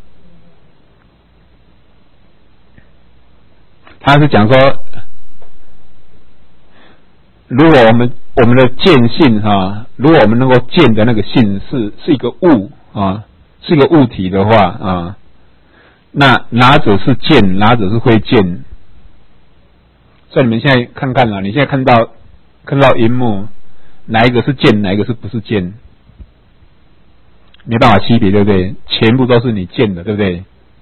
他是讲说，如果我们的见性哈，如果我们能够见的那个性是一个物啊，是一个物体的话啊，那哪者是见，哪者是会见？所以你们现在看看啦，你现在看到萤幕，哪一个是见，哪一个是不是见？没办法区别，对不对？全部都是你见的，对不对？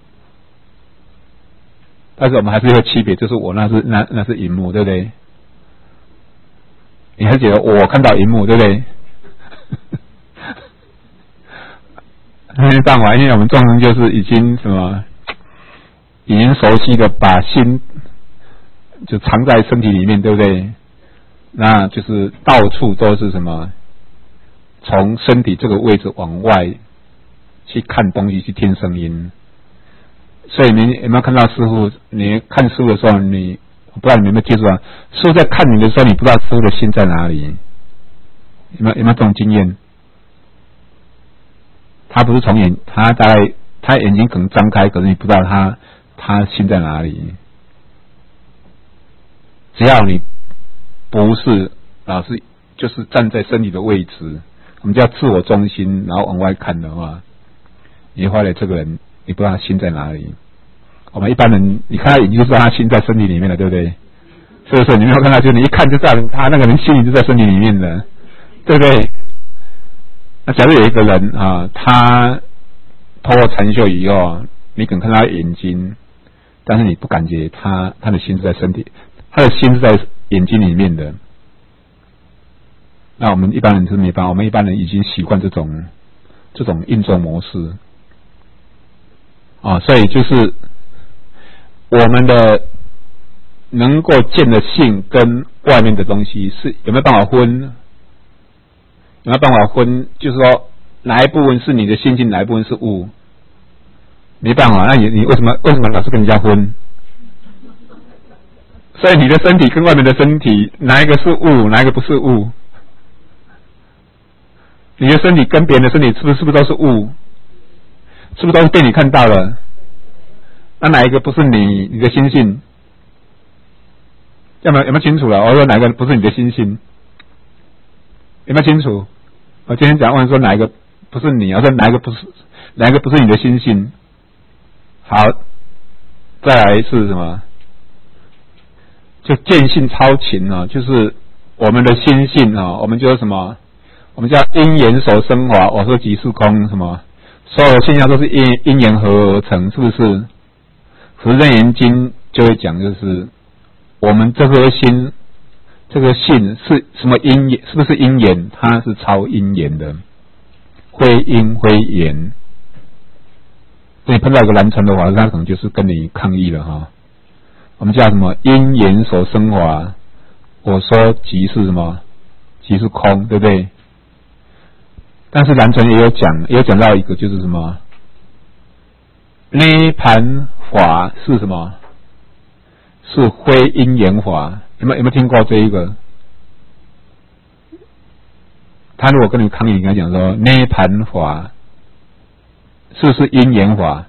但是我们还是会区别，就是我那是萤幕，对不对？你还是觉得我看到萤幕，对不对？没办法，因为我们众生就是已经熟悉的把心就藏在身体里面，对不对？那就是到处都是什么？从身体这个位置往外去看东西，去听声音。所以你有没有看到师父？你看书的时候，我不知道你们有没有记住啊？师父在看你的时候，你不知道师父的心在哪里？有没有这种经验？他不是从他眼睛可能张开，可是你不知道他心在哪里。只要你不是老是就是站在身体的位置，我们叫自我中心，然后往外看的话，你会发现这个人你不知道他心在哪里。我们一般人你看他眼睛就知道他心在身体里面了，对不对？是不是？你没有看到，就你一看就知道他那个人心里就在身体里面的，对不对？那假如有一个人啊，他透过禅修以后，你可能看到他眼睛，但是你不感觉他的心是在身体，他的心是在眼睛里面的。那我们一般人是没办法，我们一般人已经习惯这种运作模式啊，所以就是我们的能够见的性跟外面的东西是有没有办法分？有没有办法分？就是说哪一部分是你的心性，哪一部分是物？没办法，那你为什么老是跟人家分？所以你的身体跟外面的身体，哪一个是物，哪一个不是物？你的身体跟别人的身体是不是都是物？是不是都是被你看到了？那哪一个不是你的心性？有没有清楚了？我说哪个不是你的心性？有没有清楚？我今天讲问说哪一个不是你？我说哪一个不是你的心性？好，再来是什么？就见性超情啊，就是我们的心性啊，我们就是什么？我们叫因缘所生华。我说即是空，什么？所有的现象都是因缘合而成，是不是？可是《楞严经》就会讲，就是我们这颗心。这个性是什么因缘？是不是因缘？它是超因缘的，非因非缘。所以碰到一个南传的法师，他可能就是跟你抗议了哈。我们叫什么因缘所生华？我说即是什么？即是空，对不对？但是南传也有讲到一个，就是什么？涅盘法是什么？是非因缘法。有没有听过这一个？ 他如果跟你抗议，你跟他讲说涅盘法是不是因缘法？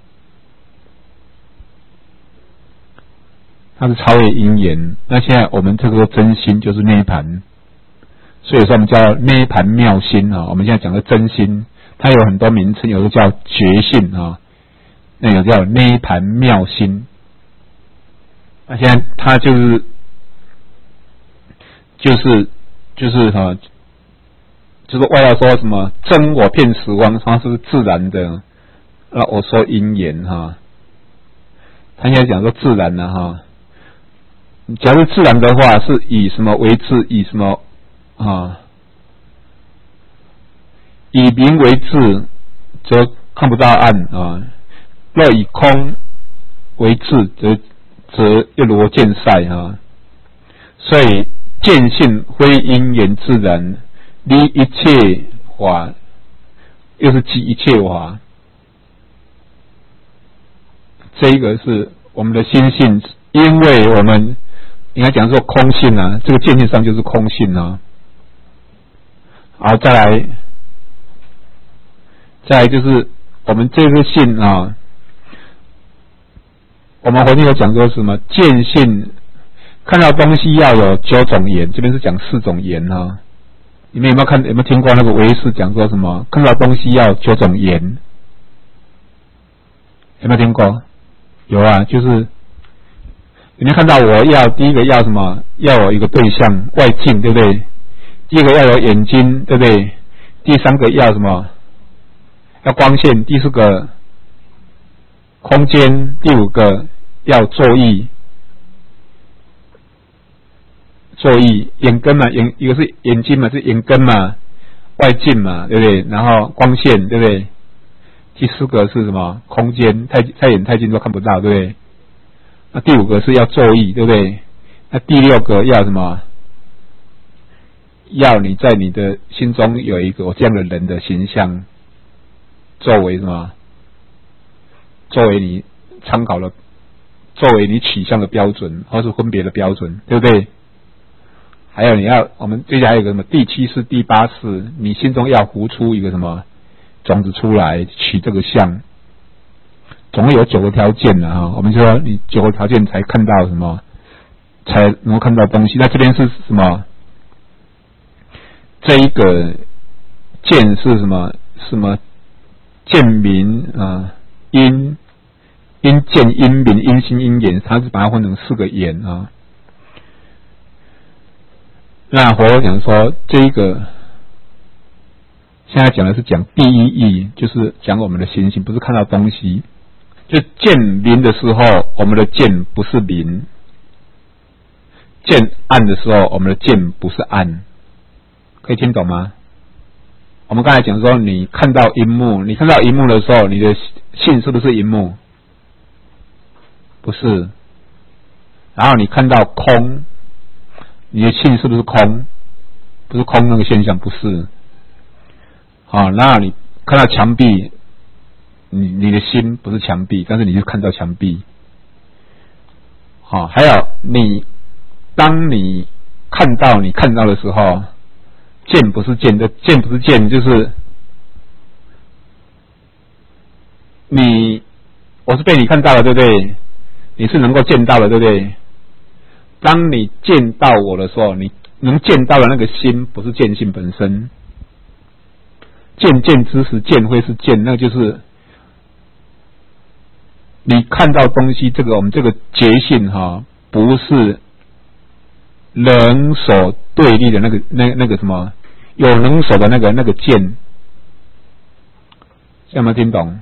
它是超越因缘。那现在我们这个真心就是涅盘，所以说我们叫涅盘妙心啊。我们现在讲的真心，它有很多名称，有个叫觉性啊，那有叫涅盘妙心。那现在它就是外要说什么真我骗时光，它是自然的。我说因缘哈，他现在讲说自然的哈。假如自然的话，是以什么为质？以什么啊？以明为质，则看不到暗啊；若以空为质，则又如见塞啊。所以见性非因缘自然，离一切法，又是即一切法。这一个是我们的心性，因为我们应该讲说空性啊，这个见性上就是空性啊。好，再来就是我们这个性啊，我们佛经有讲说什么见性，看到东西要有9种眼，这边是讲4种眼啊。你们有没有听过那个唯识讲说什么看到东西要9种眼？有没有听过？有啊，就是你们看到我要第一个要什么？要有一个对象外境，对不对？第二个要有眼睛，对不对？第3个要什么？要光线。第4个空间。第5个要作意。眼根嘛，一个是眼睛嘛，是眼根嘛，外境嘛，对不对？然后光线，对不对？第4个是什么？空间，太远太近都看不到，对不对？那第5个是要作意，对不对？那第6个要什么？要你在你的心中有一个这样的人的形象，作为什么？作为你参考的，作为你取向的标准，或是分别的标准，对不对？还有我们接下来还有一个什么？第7世、第8世，你心中要浮出一个什么种子出来，取这个相，总会有9个条件的啊。我们说你9个条件才看到什么，才能够看到东西。那这边是什么？这一个见是什么？什么见明啊？因见、因明、因心、因眼，它是把它分成4个眼啊。那佛讲说这一个现在讲的是讲第一义，就是讲我们的心性，不是看到东西。就见明的时候，我们的见不是明；见暗的时候，我们的见不是暗。可以听懂吗？我们刚才讲说，你看到荧幕的时候，你的性是不是荧幕？不是。然后你看到空，你的性是不是空？不是空那个现象，不是。好，那你看到墙壁，你的心不是墙壁，但是你就看到墙壁。好，还有当你看到的时候，见不是见的，见不是见，就是我是被你看到了，对不对？你是能够见到的，对不对？当你见到我的时候，你能见到的那个心不是见性本身。见之时，见会是见，那就是你看到东西，我们这个觉性不是人所对立的那个什么有能手的那个剑，有没有听懂？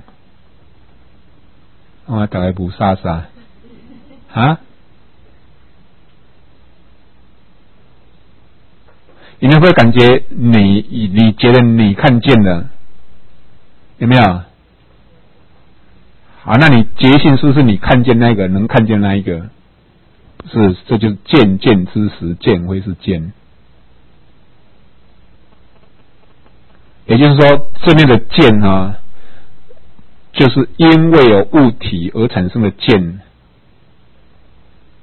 我大概不傻啊？你们会感觉你觉得你看见了，有没有？好，那你觉性是不是你看见那个能看见那一个？不是，这就是见之时，见会是见。也就是说，这边的见就是因为有物体而产生的见。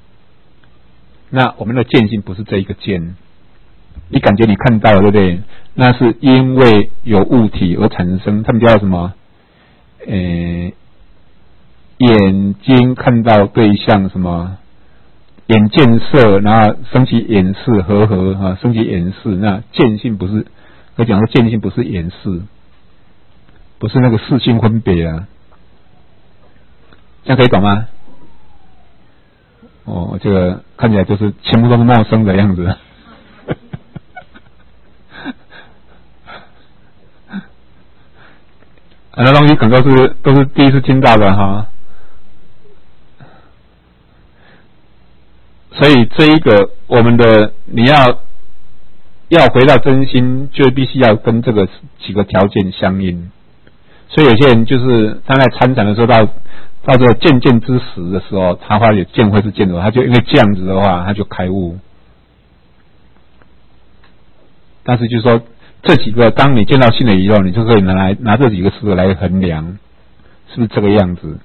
那我们的见性不是这一个见，你感觉你看到了，对不对？ 那是因为有物体而产生，他们叫什么？眼睛看到对象什么？眼见色，然后升起眼识，升起眼识。那见性不是，我讲说见性不是眼识，不是那个视性分别啊，这样可以懂吗？哦，这个看起来就是全部都是陌生的样子。很多东西可能都是第一次听到的哈。所以这一个我们的你要回到真心，就必须要跟这个几个条件相应。所以有些人就是他在参禅的时候到这个渐渐之时的时候，他发觉见会是见的，他就因为这样子的话，他就开悟。但是就是说这几个，当你见到性了以后，你就可以拿这几个词来衡量，是不是这个样子？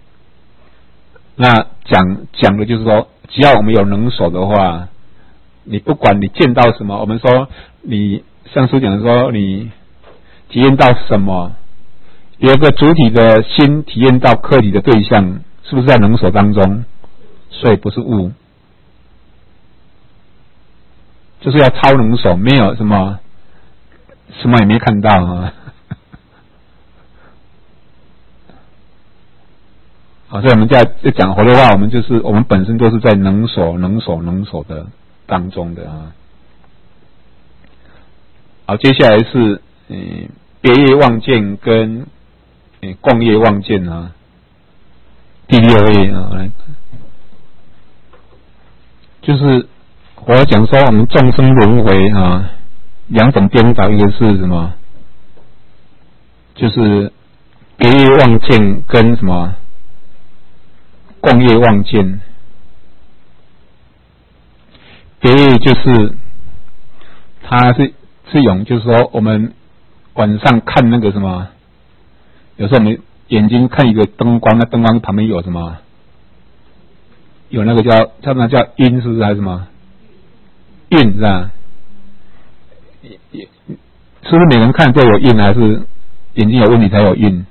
那讲的就是说，只要我们有能手的话，你不管你见到什么，我们说你像书讲的说，你体验到什么，有一个主体的心体验到客体的对象，是不是在能手当中？所以不是悟，就是要超能手，没有什么也没看到啊。好，所以我们在讲活的话，我们本身都是在能手的当中的啊。好，接下来是别业望见跟共业望见啊，第六业啊，来，就是我讲说我们众生轮回啊，两种颠倒，一个是什么？就是别业望见跟什么？共业望见。别业就是它是用，就是说我们晚上看那个什么，有时候我们眼睛看一个灯光，那灯光旁边有什么？有那个叫晕，是不是还是什么？晕是吧？是不是每个人看都有晕，还是眼睛有问题才有晕？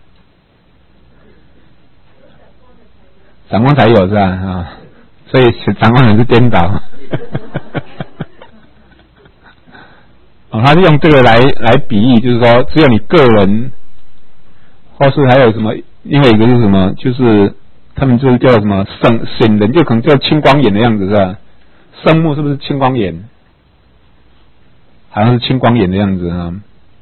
闪光才有是吧？啊，所以闪光人是颠倒。哦，他是用这个来比喻，就是说，只有你个人，或是还有什么，另外一个是什么？就是他们就是叫什么显人，就可能叫青光眼的样子是吧？生目是不是青光眼？好像是青光眼的样子啊。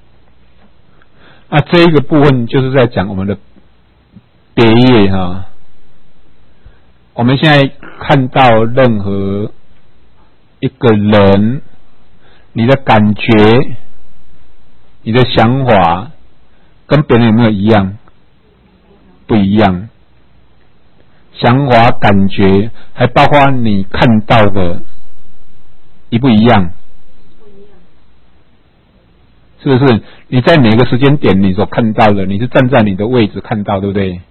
那这一个部分就是在讲我们的别业哈。我们现在看到任何一个人，你的感觉、你的想法跟别人有没有一样？不一样。想法、感觉，还包括你看到的，一不一样？是不是？你在每个时间点你所看到的，你是站在你的位置看到，对不对？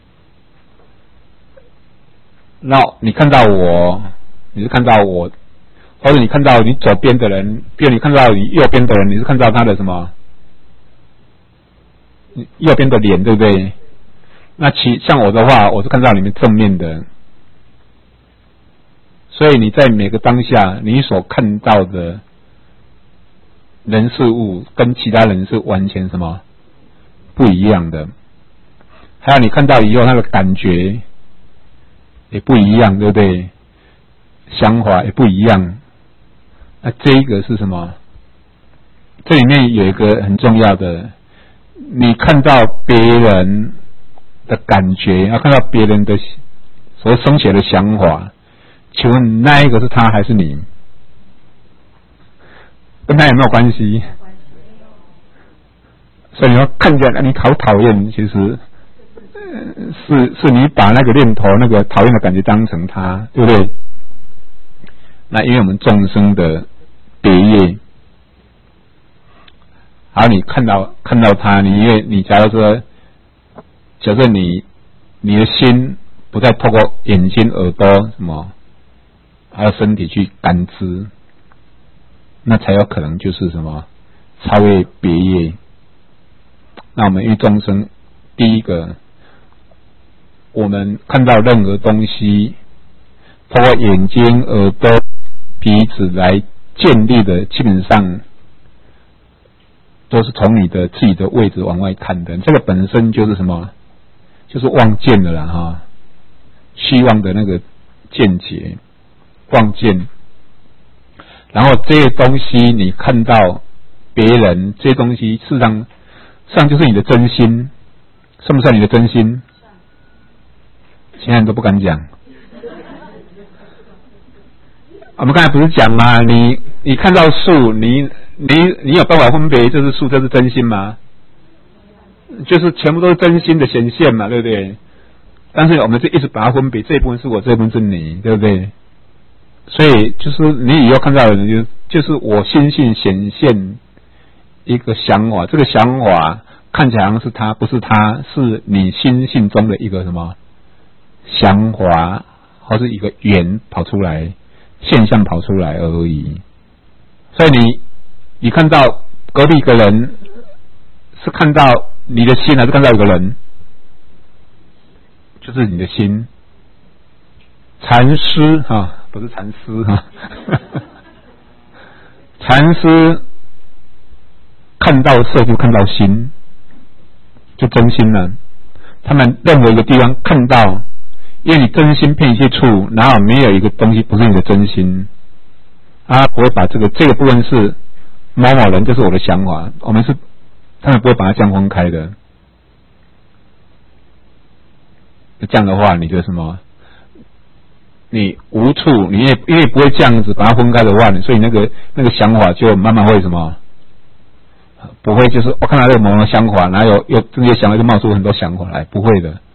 那你看到我，你是看到我，或者你看到你左边的人，比如你看到你右边的人，你是看到他的什么？右边的脸，对不对？那像我的话，我是看到你们正面的，所以你在每个当下，你所看到的人事物跟其他人是完全什么不一样的。还有你看到以后那个感觉也不一样，对不对？想法也不一样。那这一个是什么？这里面有一个很重要的，你看到别人的感觉，要看到别人的所生起的想法，请问那一个是他还是你？跟他有没有关系？所以你要看起来你好讨厌，其实是你把那个念头、那个讨厌的感觉当成他，对不对？那因为我们众生的别业，好，你看到他，你假如说，假设你的心不再透过眼睛、耳朵什么，还有身体去感知，那才有可能就是什么超越别业。那我们因为众生，第一个，我们看到任何东西，通过眼睛、耳朵、鼻子来建立的，基本上都是从你的自己的位置往外看的。这个本身就是什么？就是妄见的啦哈，虚妄的那个见解，妄见。然后这些东西你看到别人这些东西，事实上就是你的真心，算不算你的真心？现在人都不敢讲。我们刚才不是讲吗？你看到树，你有办法分别这是树，这是真心吗？就是全部都是真心的显现嘛，对不对？但是我们就一直把它分别，这一部分是我，这一部分是你，对不对？所以就是你以后看到的人，就是我心性显现一个想法，这个想法看起来好像是他，不是他，是你心性中的一个什么想法，或是一个缘跑出来，现象跑出来而已。所以你看到隔壁一个人，是看到你的心，还是看到一个人？就是你的心。禅师哈，不是禅师哈，禅师看到色就看到心，就真心了。他们任何一个地方看到，因为你真心骗一切处，然后没有一个东西不是你的真心，他不会把这个部分是某某人，这是我的想法，他们不会把它这样分开的。这样的话，你就什么？你无处，你也因为不会这样子把它分开的话，所以那个想法就慢慢会什么？不会就是我看到这个某种想法，然后有这些想法就冒出很多想法来，不会的。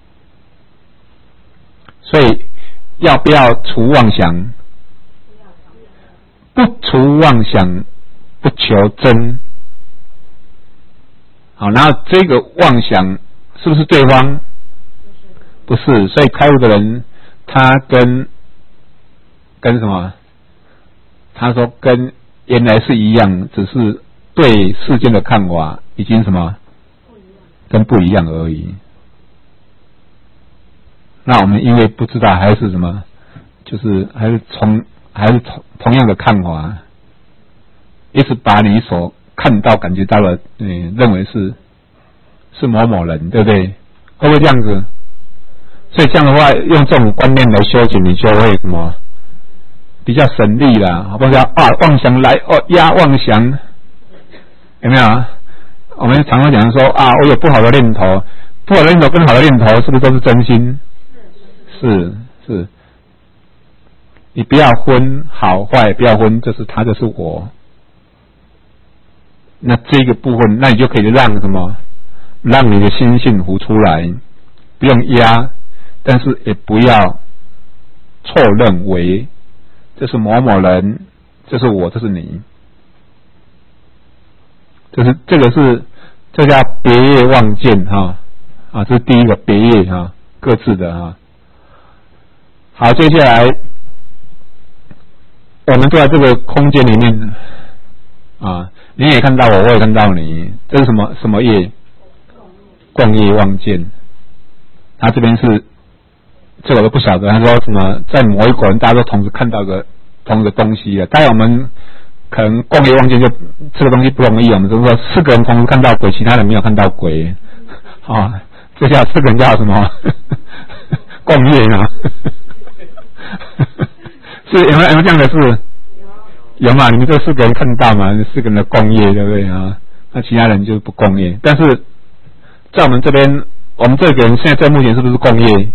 所以要不要除妄想？不除妄想，不求真。好，然后这个妄想是不是对方？不是，所以开悟的人，他跟什么？他说跟原来是一样，只是对世间的看法已经什么跟不一样而已。那我们因为不知道还是什么，就是还是同样的看法，一直把你所看到感觉到的，认为是某某人，对不对？会不会这样子？所以这样的话，用这种观念来修行，你就会什么比较省力啦，好不好？妄想来压妄想，有没有？我们常常讲说我有不好的念头，不好的念头跟好的念头是不是都是真心？是。你不要分好坏，不要分，就是他，就是我。那这个部分，那你就可以让什么？让你的心性浮出来，不用压。但是也不要错认为这是某某人，这是我，这是你，这叫别业妄见哈这是第一个别业哈，各自的哈。好，接下来我们都在这个空间里面你也看到我，我也看到你，这是什么业？共业妄见。他这边是。这我都不晓得，他说什么在某一个人大家都同时看到同一个东西了，当然我们可能共业妄见，就这个东西不容易，我们就是说4个人同时看到鬼，其他人没有看到鬼这叫4个人叫什么共业啊是有没有这样的事？有嘛？你们这4个人看到嘛？4个人的共业，对不对啊？那其他人就是不共业，但是在我们这边，我们这个人现在目前是不是共业？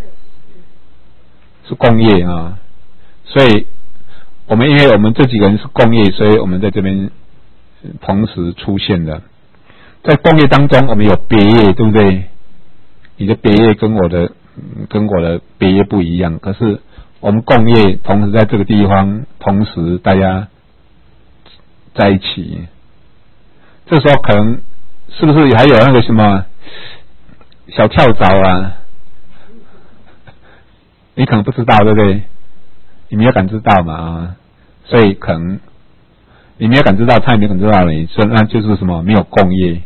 是共业所以因为我们这几个人是共业，所以我们在这边同时出现的。在共业当中，我们有别业，对不对？你的别业跟我的别业不一样，可是我们共业同时在这个地方，同时大家在一起。这时候可能是不是还有那个什么小跳蚤你可能不知道，对不对？你没有感知到嘛所以可能你没有感知到，他也没有感知到你，所以那就是什么？没有共业。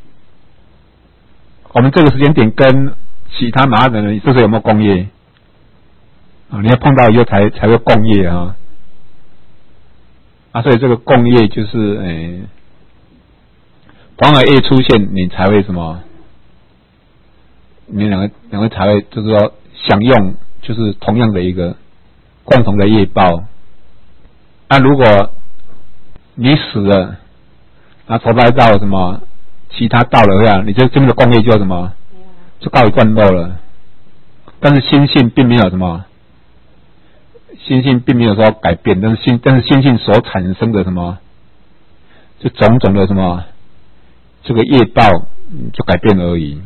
我们这个时间点跟其他麻的人，这是有没有共业？你要碰到以后才会共业啊。所以这个共业就是同样业出现，你才会什么？你们两个才会就是说享用，就是同样的一个共同的业报。那如果你死了，投胎到什么其他道了呀？你这边的共业就什么？就告一段落了。但是心性并没有什么，心性并没有说改变，但是心性所产生的什么，就种种的什么，这个业报就改变而已。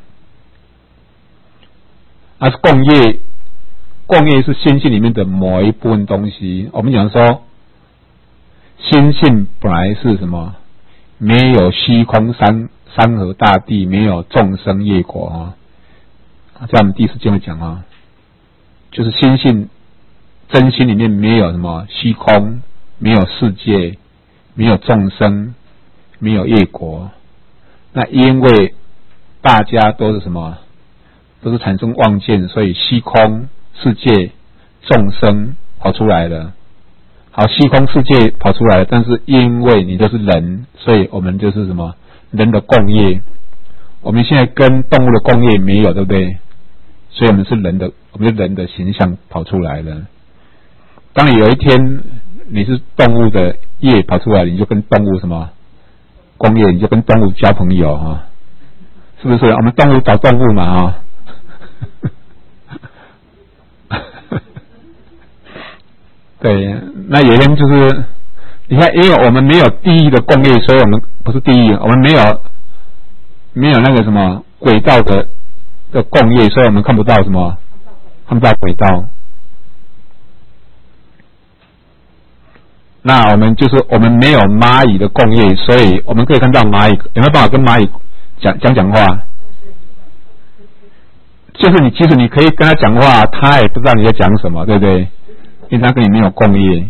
是共业，共业是心性里面的某一部分东西。我们讲说，心性本来是什么？没有虚空山河大地，没有众生业果在我们第四经会讲就是心性真心里面没有什么虚空，没有世界，没有众生，没有业果。那因为大家都是什么？都是产生妄见，所以虚空世界众生跑出来了。好，虚空世界跑出来了，但是因为你都是人，所以我们就是什么？人的共业。我们现在跟动物的共业没有，对不对？所以我们是人的，我们是人的形象跑出来了。当你有一天你是动物的业跑出来，你就跟动物什么共业，你就跟动物交朋友是不是？我们动物找动物嘛对，那有一天就是你看，因为我们没有地狱的共业，所以我们不是地狱，我们没有那个什么轨道的共业，所以我们看不到什么，看不到轨道。那我们就是我们没有蚂蚁的共业，所以我们可以看到蚂蚁，有没有办法跟蚂蚁讲话？就是其实你可以跟他讲话，他也不知道你在讲什么，对不对？因为他跟你没有共业。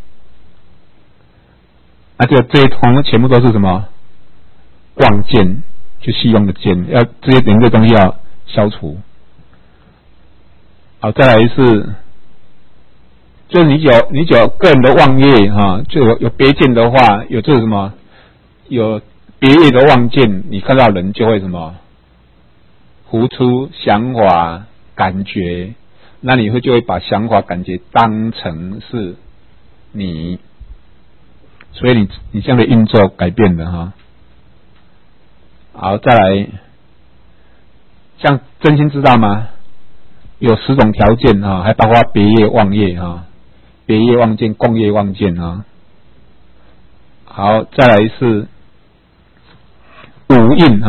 这一通全部都是什么妄见，就虚妄的见，要这些人的东西要消除。好，再来是，就是你有个人的妄业就有别见的话，有这什么，有别业的妄见，你看到人就会什么，浮出想法感觉，那你就会把想法感觉当成是你。所以你这样的运作改变了好，再来，像真心知道吗？有10种条件还包括别业妄业别业妄见、共业妄见好，再来是五印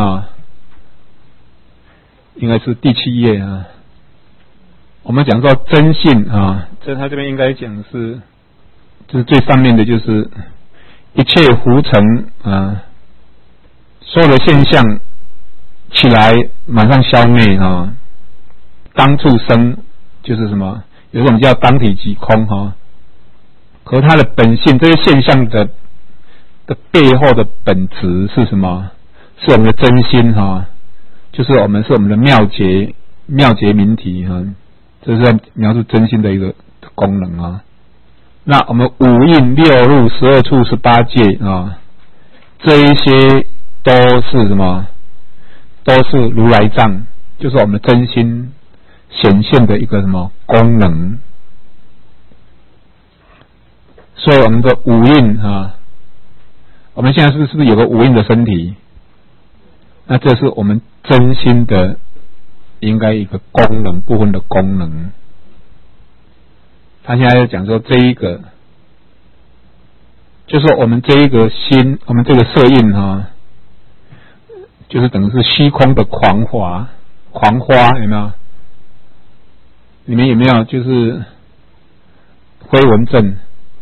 应该是第7页我们讲说真性这他这边应该讲是，就是最上面的就是一切浮尘所有的现象起来马上消灭当处生就是什么？有一种叫当体即空可它的本性，这些现象的背后的本质是什么？是我们的真心就是我们是我们的妙觉明体这是在描述真心的一个功能那我们五蕴六入12处18界这一些都是什么？都是如来藏，就是我们真心显现的一个什么功能。所以我们的五蕴我们现在是不是有个五蕴的身体？那这是我们真心的应该一个功能部分的功能。他现在要讲说这一个就是我们这一个心，我们这个色印就是等于是虚空的狂花，有没有？你们有没有就是飞蚊症？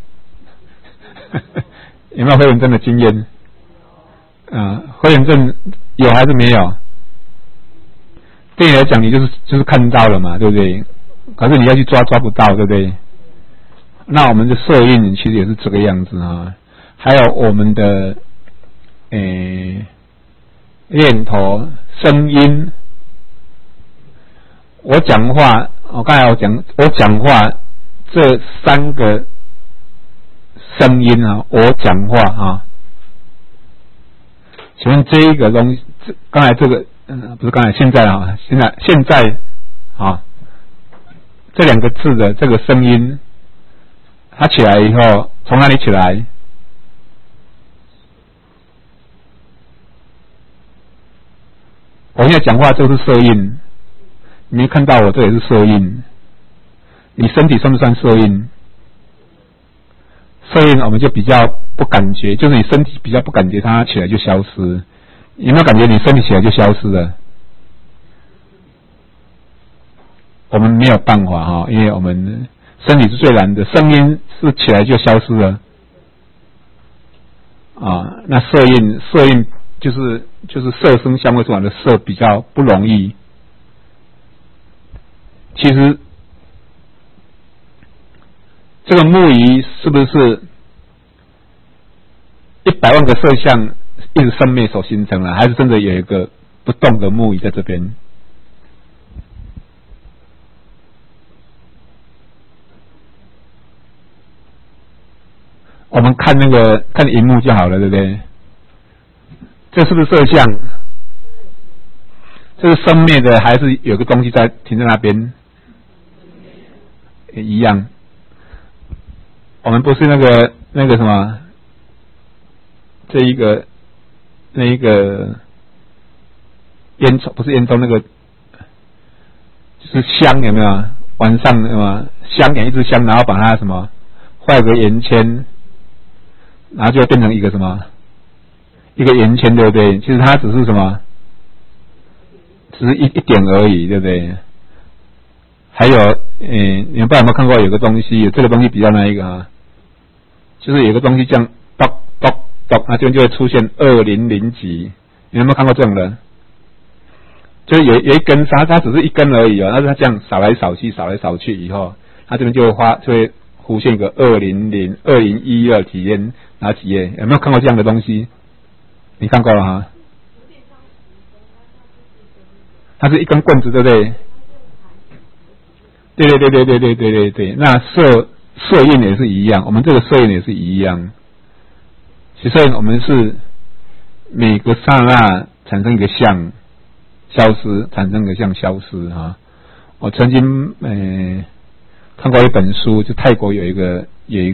有没有飞蚊症的经验？飞蚊症有还是没有？对你来讲，你就是看到了嘛，对不对？可是你要去抓不到，对不对？那我们的色印其实也是这个样子还有我们的念头、声音。我讲话，我刚才我讲话这3个声音啊，我讲话啊，请问这一个东西，刚才这个不是刚才，现在啊，现在啊，这2个字的这个声音，它起来以后从哪里起来？我现在讲话就是色印，你没看到我这也是色印，你身体算不算色印？色印我们就比较不感觉，就是你身体比较不感觉它起来就消失，有没有感觉你身体起来就消失了？我们没有办法哈，因为我们身体是最难的，声音是起来就消失了啊。那色印就是色声香味触感的色比较不容易。其实这个木鱼是不是100万个色相一直生灭所形成了，还是真的有一个不动的木鱼在这边？我们看荧幕就好了，对不对？这是不是色相？这是生灭的，还是有个东西在停在那边？也一样。我们不是那个什么，那一个烟囱，不是烟囱，那个就是香，有没有？晚上什么香点一支香，然后把它什么画个圆圈，然后就变成一个什么一个圆圈，对不对？其实它只是什么？只是一点而已，对不对？还有，你们不知道有没有看过有个东西，这个东西比较那一个啊，就是有个东西这样咚咚咚，那这边就会出现200几，你们有没有看过这种的？就是有一根它只是一根而已哦，但是它这样扫来扫去以后，它这边就会弧线一个200、2012几页，哪几页？有没有看过这样的东西？你看过了哈？它是一根棍子，对不对？对。那色印也是一样，我们这个色印也是一样。其实我们是每个刹那产生一个相消失，产生一个相消失哈。我曾经看过一本书，就泰国有一个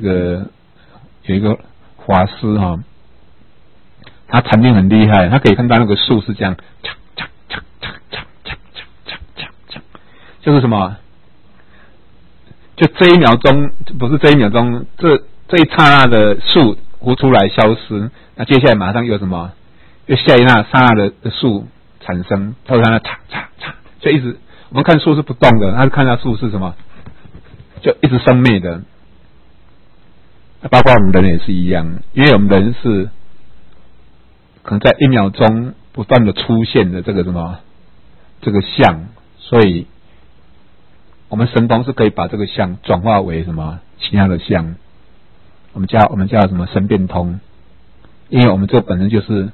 法师哈，他禅定很厉害，他可以看到那个树是这样。就是什么？就这一秒钟，不是这一秒钟，这一刹那的树浮出来消失，那接下来马上有什么？又下一刹那的树产生，它会看到嚓，就一直我们看树是不动的，他是看到树是什么？就一直生灭的。包括我们人也是一样，因为我们人是可能在1秒钟不断的出现的这个什么这个相，所以我们神通是可以把这个相转化为什么其他的相，我们叫什么神变通，因为我们这本身就是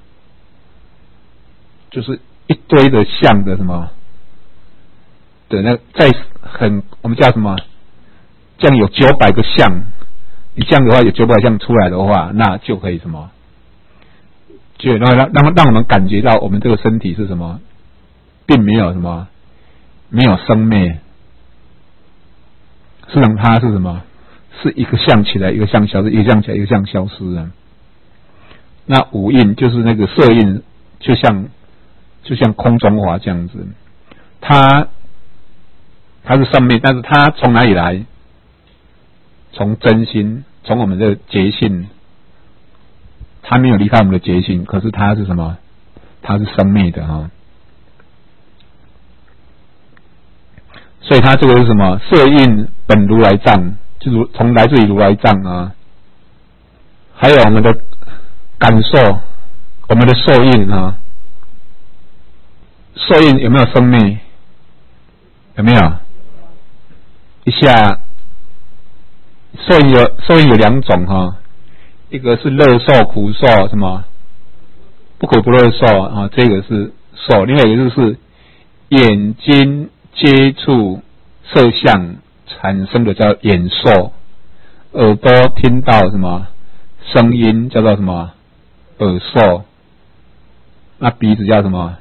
一堆的相的什么的那我们叫什么，这样有900个相，你这样的话有900相出来的话，那就可以什么，就让我们感觉到我们这个身体是什么，并没有什么没有生灭。实际上它是什么？是一个相起来，一个相消失，一个相起来，一个相消失啊。那五印就是那个色印，就像空中华这样子，它是生灭，但是它从哪里来？从真心，从我们的觉性，它没有离开我们的觉性，可是它是什么？它是生灭的哈。所以它这个是什么？色印本如来藏，就是来自于如来藏啊。还有我们的感受，我们的受印啊，受印有没有生灭？有没有？一下受印有2种哈， 一个是乐受、苦受，什么不苦不乐受啊，这个是受。另外一个就是眼睛接触色相产生的叫眼受，耳朵听到什么声音叫做什么耳受，那鼻子叫什么？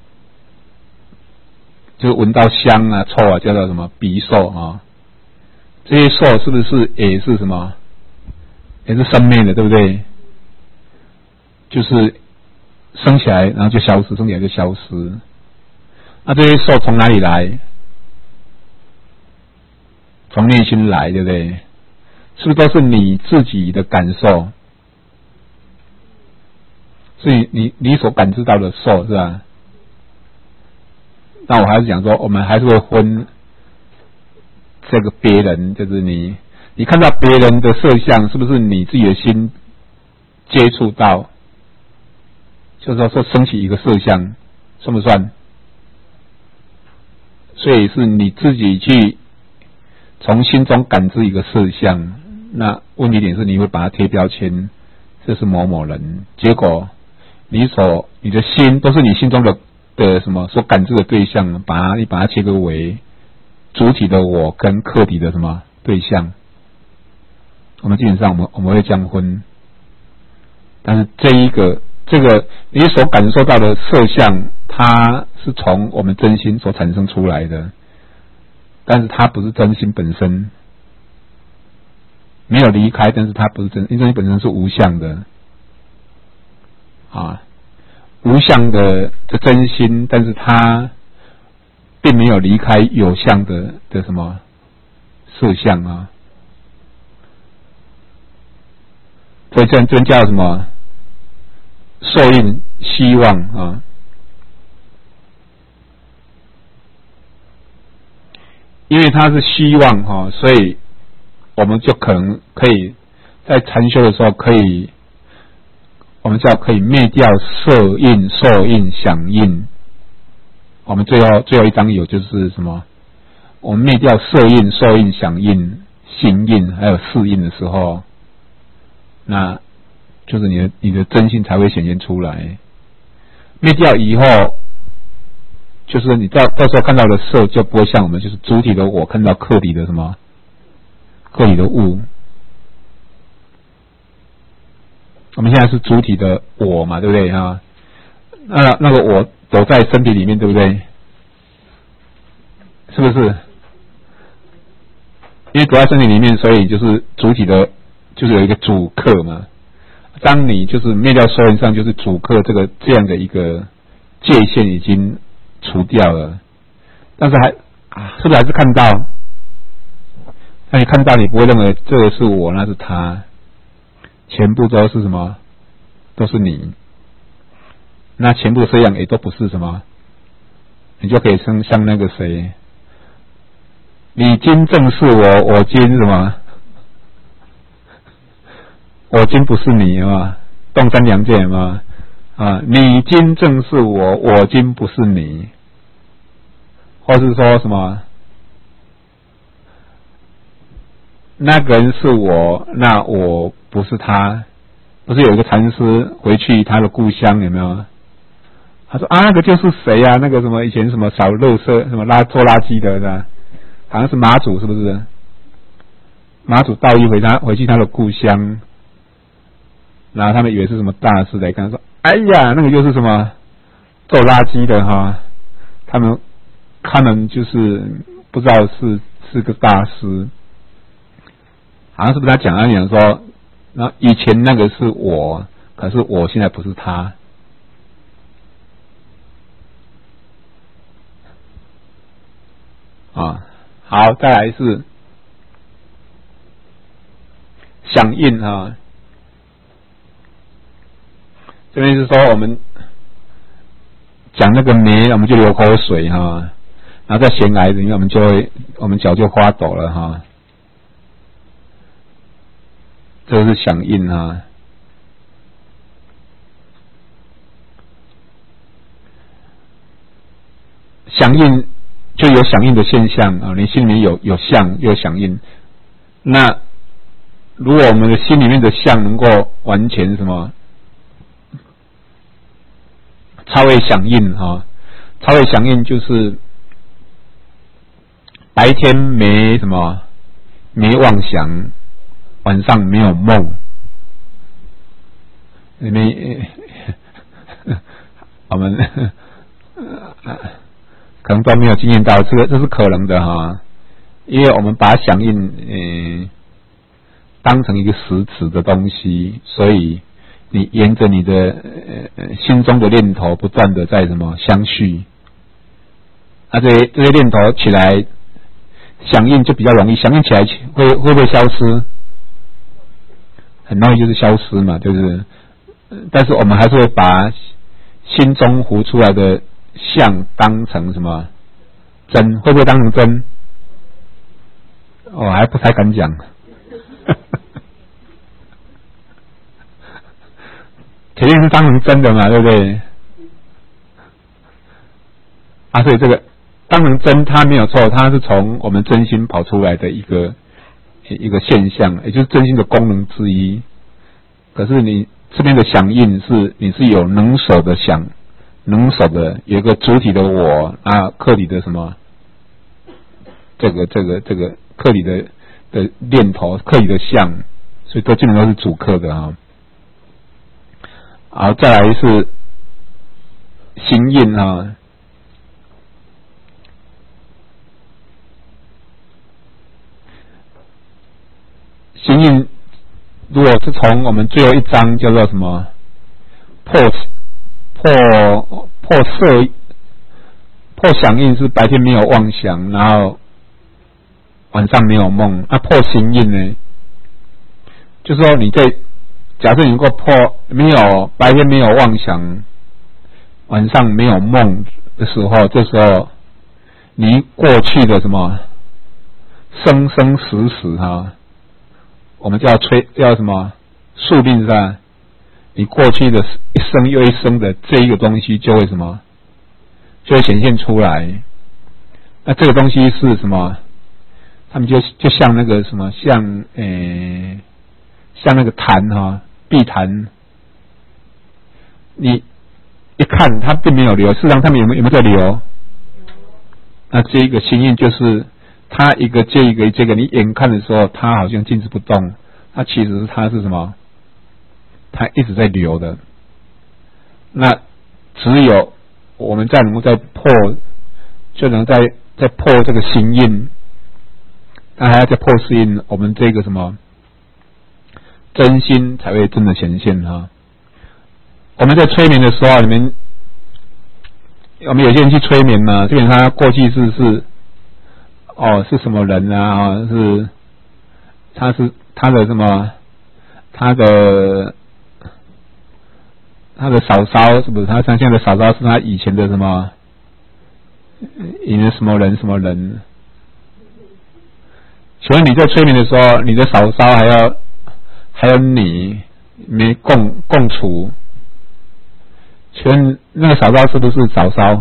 就是闻到香啊、臭啊，叫做什么鼻受啊？这些受是不是也是什么？也是生灭的，对不对？就是生起来，然后就消失，生起来就消失。那这些受从哪里来？从内心来，对不对？是不是都是你自己的感受？所以你所感知到的受，是吧？那我还是讲说，我们还是会分这个别人，就是你看到别人的色相，是不是你自己的心接触到？就是说升起一个色相，算不算？所以是你自己去从心中感知一个色相。那问题点是，你会把它贴标签，这是某某人。结果你的心都是你心中的什么所感知的对象，你把它切割为主体的我跟客体的什么对象。我们基本上我们会这样分，但是这个你所感受到的色相，它是从我们真心所产生出来的，但是它不是真心本身，没有离开，但是它不是真，因为真心本身是无相的啊。无相的真心，但是它并没有离开有相的什么色相啊，所以这叫什么受印希望啊？因为它是希望哈，所以我们就可以在禅修的时候我们可以灭掉色印、受印、想印。我们最后一章有就是什么？我们灭掉色印、受印、想印、心印还有识印的时候，那就是你的真心才会显现出来。灭掉以后，就是你到时候看到的色就不会像我们就是主体的我看到客体的什么客体的物。我们现在是主体的我嘛，对不对哈？那个我躲在身体里面，对不对？是不是？因为躲在身体里面，所以就是主体的，就是有一个主客嘛。当你就是灭掉受印上，就是主客这样的一个界限已经除掉了，但是是不是还是看到？那你看到，你不会认为这个是我，那是他。全部都是什么？都是你。那全部的色相也都不是什么，你就可以像那个谁，你今正是我，我今什么？我今不是你嘛？动三两界嘛？啊，你今正是我，我今不是你，或是说什么？那个人是我，那我不是他。不是有一个禅师回去他的故乡，有没有？他说啊，那个就是谁啊？那个什么以前什么扫垃圾、什么拖垃圾的，是吧？好像是马祖，是不是？马祖道一回去他的故乡，然后他们以为是什么大师来跟他说：“哎呀，那个就是什么做垃圾的哈。”他们就是不知道是个大师。好像是不是他讲说，那以前那个是我，可是我现在不是他。啊，好，再来是响应啊。这边是说我们讲那个梅，我们就流口水哈，然后在悬崖里面，我们脚就发抖了哈。这个是响应啊。响应就有响应的现象啊，你心里面有相又有响应，那如果我们的心里面的相能够完全什么超越响应哈，超越响应就是白天没什么没妄想，晚上没有梦，我们可能都没有经验到这是可能的哈，因为我们把响应当成一个实质的东西，所以你沿着你的心中的念头不断的在什么相续，这些念头起来响应就比较容易，响应起来会不会消失？很容易就是消失嘛，对不对？但是我们还是会把心中浮出来的相当成什么真？会不会当成真？我还不太敢讲。肯定是当成真的嘛，对不对？所以这个当成真，它没有错，它是从我们真心跑出来的一个现象，也就是真心的功能之一。可是你这边的响应你是有能手的想，能手的有一个主体的我客体的什么这个客体的念头，客体的相，所以都基本都是主客的啊。好，再来是心印啊，心印如果是从我们最后一章叫做什么破响应，是白天没有妄想，然后晚上没有梦。破心印呢，就是说你在假设你能够白天没有妄想，晚上没有梦的时候，这时候你过去的什么生生死死我们叫什么宿命上，你过去的一生又一生的这一个东西就会什么，就会显现出来。那这个东西是什么？他们就像那个什么，像那个痰碧潭，你一看它并没有流，事实上他们有没有在流？那这一个心印就是它一个接一个接一个，你眼看的时候它好像静止不动，它其实它是什么？它一直在流的。那只有我们再能够再破，就能再破这个心印，那还要再破心印，我们这个什么真心才会真的显现我们在催眠的时候，我们有些人去催眠嘛，基本上他过去是什么人他的什么他的嫂嫂，是不是？他现在的嫂嫂是他以前的什么什么人？请问你在催眠的时候，你的嫂嫂还有你没共处？请问那个嫂嫂是不是嫂嫂？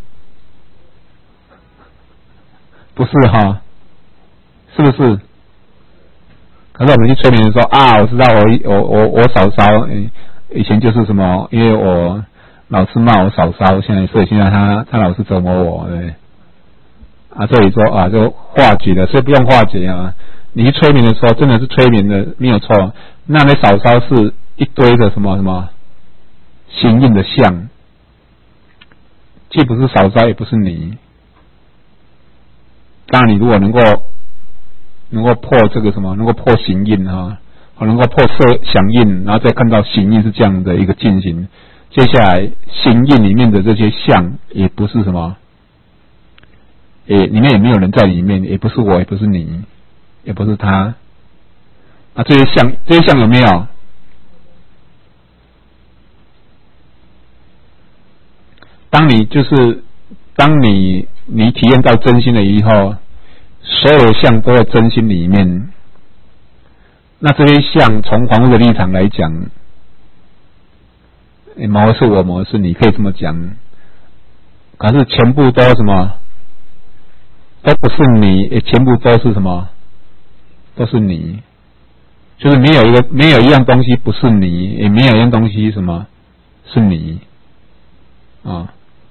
不是是不是？可是我们去催眠的时候我知道我嫂嫂以前就是什么，因为我老是骂我嫂嫂，所以现在他老是折磨我，对。所以说就化解了，所以不用化解你去催眠的时候，真的是催眠的没有错。那嫂嫂是一堆的什么形印的像，既不是嫂嫂，也不是你。当然，你如果能够破这个什么，能够破形印能够破色响印，然后再看到形印是这样的一个进行，接下来形印里面的这些像也不是什么。里面也没有人在里面，也不是我，也不是你，也不是他。这些像有没有？当你体验到真心了以后，所有的相都在真心里面。那这些相从房屋的立场来讲，某是我，某是你，可以这么讲。可是全部都什么？都不是你，也全部都是什么？都是你。 就是没有一样东西不是你，也没有一样东西什么是你啊。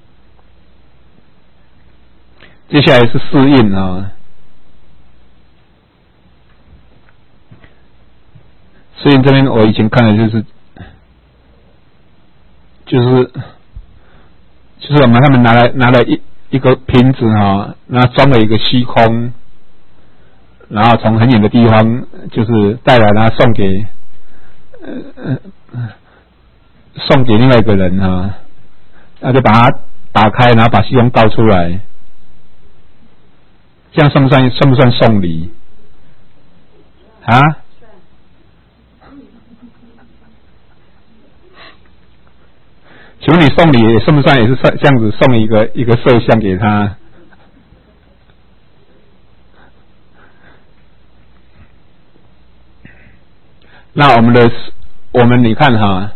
接下来是适应啊，适应这边我以前看的就是我们他们拿了一个瓶子哈，然后装了一个虚空，然后从很远的地方就是带来，然后送给另外一个人啊，那就把它打开，然后把虚空倒出来，这样算不算送礼啊？请问你送礼算不算也是这样子送一个摄像给他？那我们你看哈，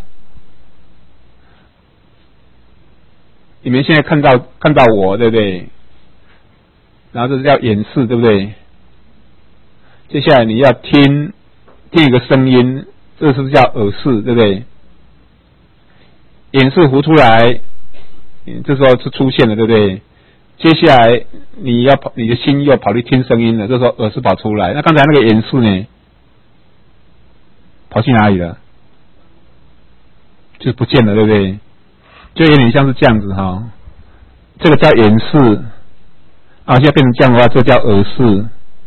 你们现在看到我对不对？然后这是叫眼视对不对？接下来你要听一个声音，这是不是叫耳视对不对？眼视浮出来，这时候是出现了对不对？接下来你的心又跑去听声音了，这时候耳视跑出来。那刚才那个眼视呢？跑去哪里了？就不见了对不对？就有点像是这样子哈，这个叫眼视啊，现在变成这样的话，这叫耳视。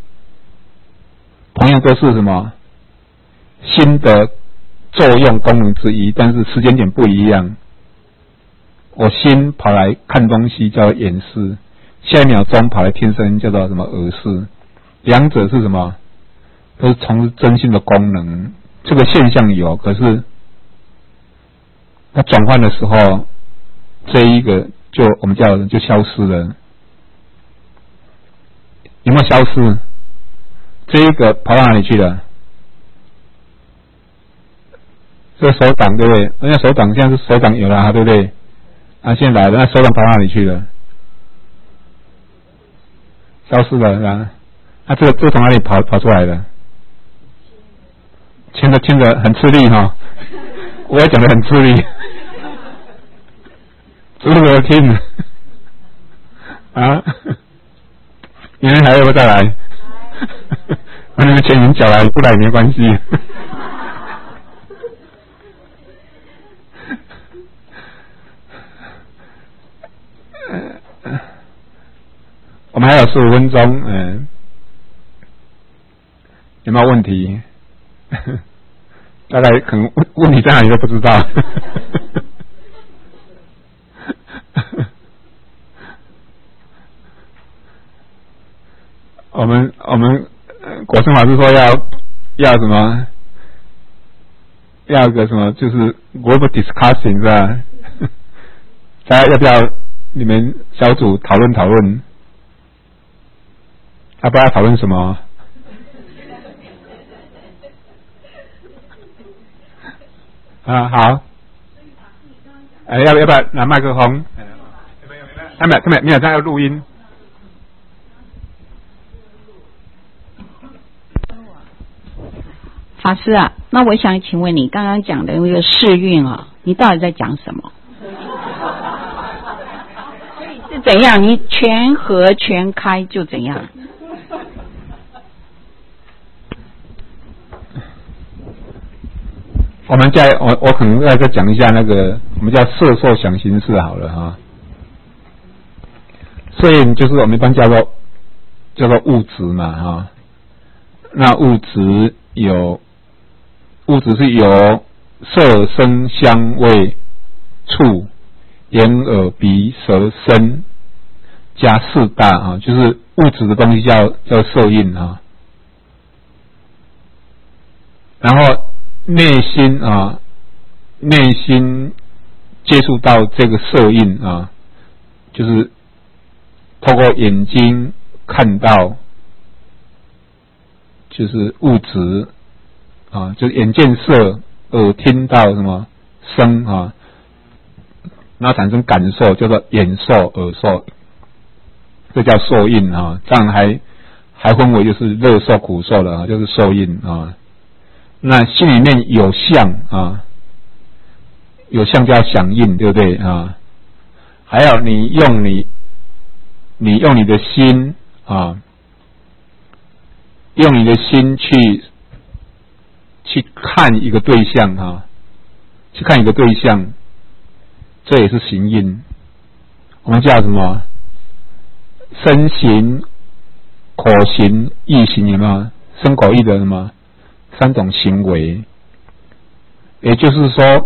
同样都是什么心的作用功能之一，但是时间点不一样。我心跑来看东西叫眼视，下一秒钟跑来听声音叫做什么耳视，两者是什么？都是从事真心的功能。这个现象有，可是它转换的时候，这一个我们叫就消失了。有没有消失？这一个跑到哪里去了？这个手掌对不对？人家手掌现在是手掌有了对不对？啊，现在来了，那手掌跑到哪里去了？消失了啊！那这个从哪里跑出来的？牵着很吃力哈，我也讲得很吃力，这是我听的啊！你们还要不要再来？那你们牵你们脚来，不来也没关系。我们还有15分钟，有没有问题？大概可能问题在哪里都不知道。我们国生法师说要什么？要个什么？就是 group discussion 是吧？大家要不要你们小组讨论？要不要讨论什么？啊，好。要不要拿麦克风？他没有，他要录音。 法师啊，那我想请问你刚刚讲的那个世运啊，你到底在讲什么？是怎样？你全合全开就怎样？ 我可能再讲一下那个我们叫色受想行识好了哈。所以就是我们一般叫做物质嘛哈。那物质是由色声香味触眼耳鼻舌身加四大啊，就是物质的东西叫色印啊。然后内心接触到这个色印啊，就是透过眼睛看到，就是物质啊，就是眼见色，耳听到什么声啊，然后产生感受，叫做眼受、耳受，这叫受印啊。这样还分为就是乐受、苦受的啊，就是受印啊。 那心里面有相啊，有相叫响应，对不对啊？还有你用你的心啊，用你的心去看一个对象啊，去看一个对象，这也是行印。我们叫什么？身行、口行、意行，有没有？身口意的什么3种行为？也就是说，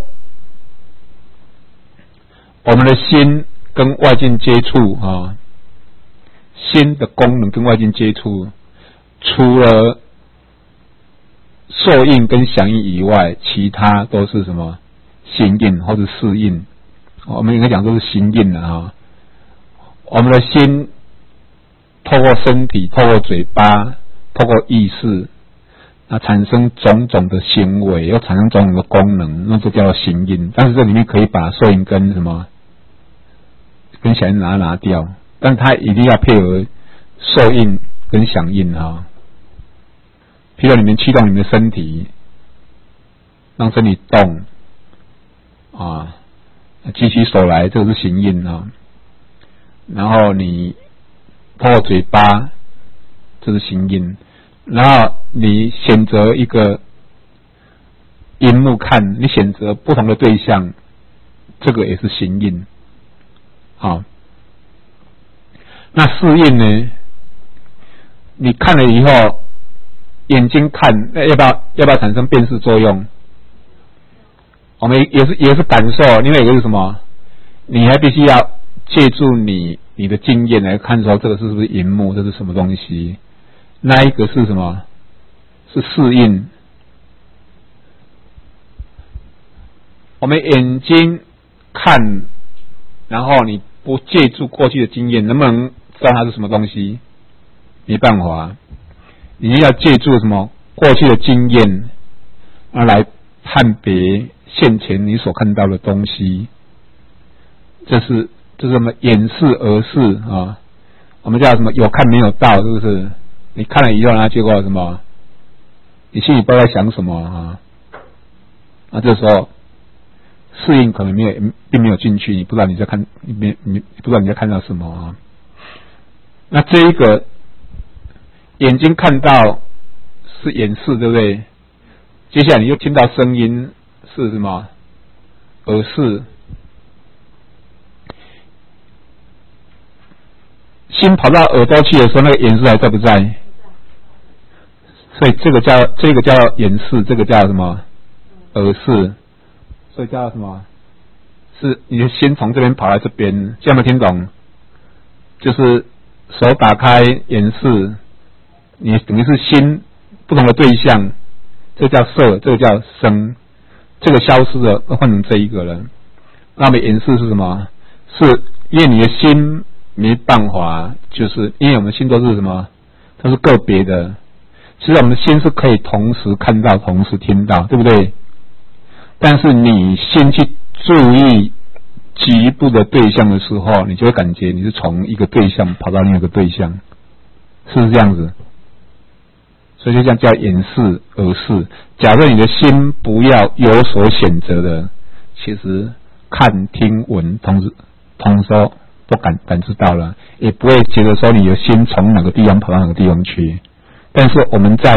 我们的心跟外境接触啊，心的功能跟外境接触，除了受印跟响应以外，其他都是什么行印或者事印？我们应该讲都是行印的啊。我们的心透过身体、透过嘴巴、透过意识，那产生种种的行为，又产生种种的功能，那就叫做行印。但是这里面可以把受印跟什么跟响应拿掉，但是它一定要配合受印跟响应啊。譬如你们驱动你们的身体，让身体动啊，举起手来，这个是行印啊。然后你透过嘴巴，这是行印。然后你选择一个荧幕看，你选择不同的对象，这个也是行印。好，那事印呢？你看了以后，眼睛看，要不要产生辨识作用？我们也是感受，另外一个是什么？你还必须要借助你的经验来看说这个是不是荧幕，这是什么东西？那一个是什么？是事印。我们眼睛看，然后你不借助过去的经验，能不能知道它是什么东西？没办法，你要借助什么过去的经验来判别现前你所看到的东西。这是什么？眼视耳视啊，我们叫什么？有看没有到，是不是？你看了以后，结果什么？你心里不知道在想什么啊？那这时候适应可能并没有进去，你不知道你在看，你不知道你在看到什么啊？那这一个眼睛看到是眼视，对不对？接下来你又听到声音是什么？耳视。心跑到耳朵去的时候，那个眼视还在不在？所以这个叫眼视，这个叫什么？耳视。所以叫什么？是你的心从这边跑来这边，这样有没有听懂？就是手打开眼视，你等于是心不同的对象，这个叫色，这个叫声，这个消失了，换成这一个了。那么眼视是什么？是因为你的心没办法，就是因为我们心都是什么？都是个别的。其实我们的心是可以同时看到、同时听到，对不对？但是你先去注意局部的对象的时候，你就会感觉你是从一个对象跑到另一个对象，是不是这样子？所以就这样叫眼视、耳视。假设你的心不要有所选择的，其实看、听、闻同时都感知到了，也不会觉得说你的心从哪个地方跑到哪个地方去。但是我们在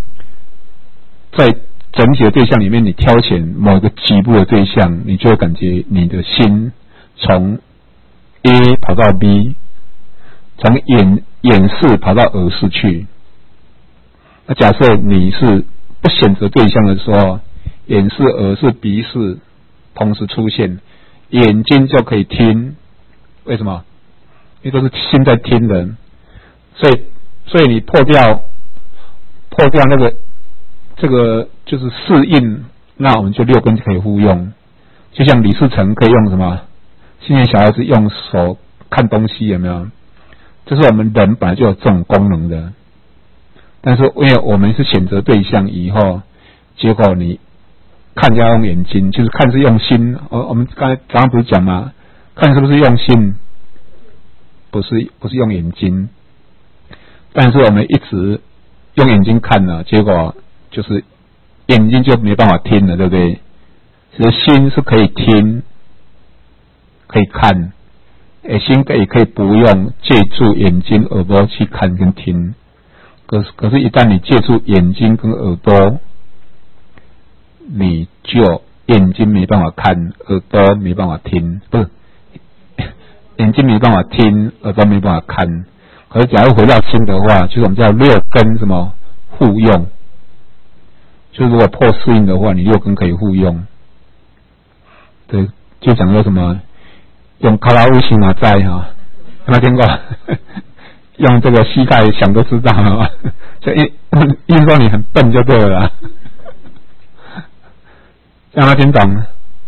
整体的对象里面，你挑选某一个局部的对象，你就会感觉你的心从 A 跑到 B， 从眼视跑到耳视去。那假设你是不选择对象的时候，眼视、耳视、鼻视同时出现，眼睛就可以听。为什么？因为都是心在听的，所以你破掉那个这个就是适应，那我们就六根就可以互用。就像李世成可以用什么？现在小孩子用手看东西，有没有？这是我们人本来就有这种功能的，但是因为我们是选择对象以后，结果你看要用眼睛，就是看是用心。我们刚刚不是讲吗？看是不是用心？不是用眼睛。但是我们一直用眼睛看了，结果就是眼睛就没办法听了，对不对？其实心是可以听，可以看，心也可以不用借助眼睛、耳朵去看跟听。可是，一旦你借助眼睛跟耳朵，你就眼睛没办法看，耳朵没办法听，不是眼睛没办法听，耳朵没办法看。可是，假如回到心的话，就是我们叫六根什么互用。就是如果破适应的话，你六根可以互用。对，就讲说什么用卡拉乌西马在哈，有没有听过？用这个膝盖想都知道啊，就硬说你很笨就对了啦。让他听懂。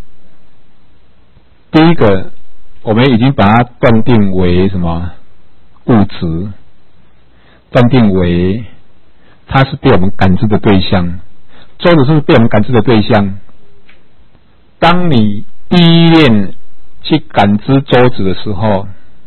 第一个，我们已经把它断定为什么物质，断定为它是被我们感知的对象。桌子是不是被我们感知的对象？当你第一念去感知桌子的时候，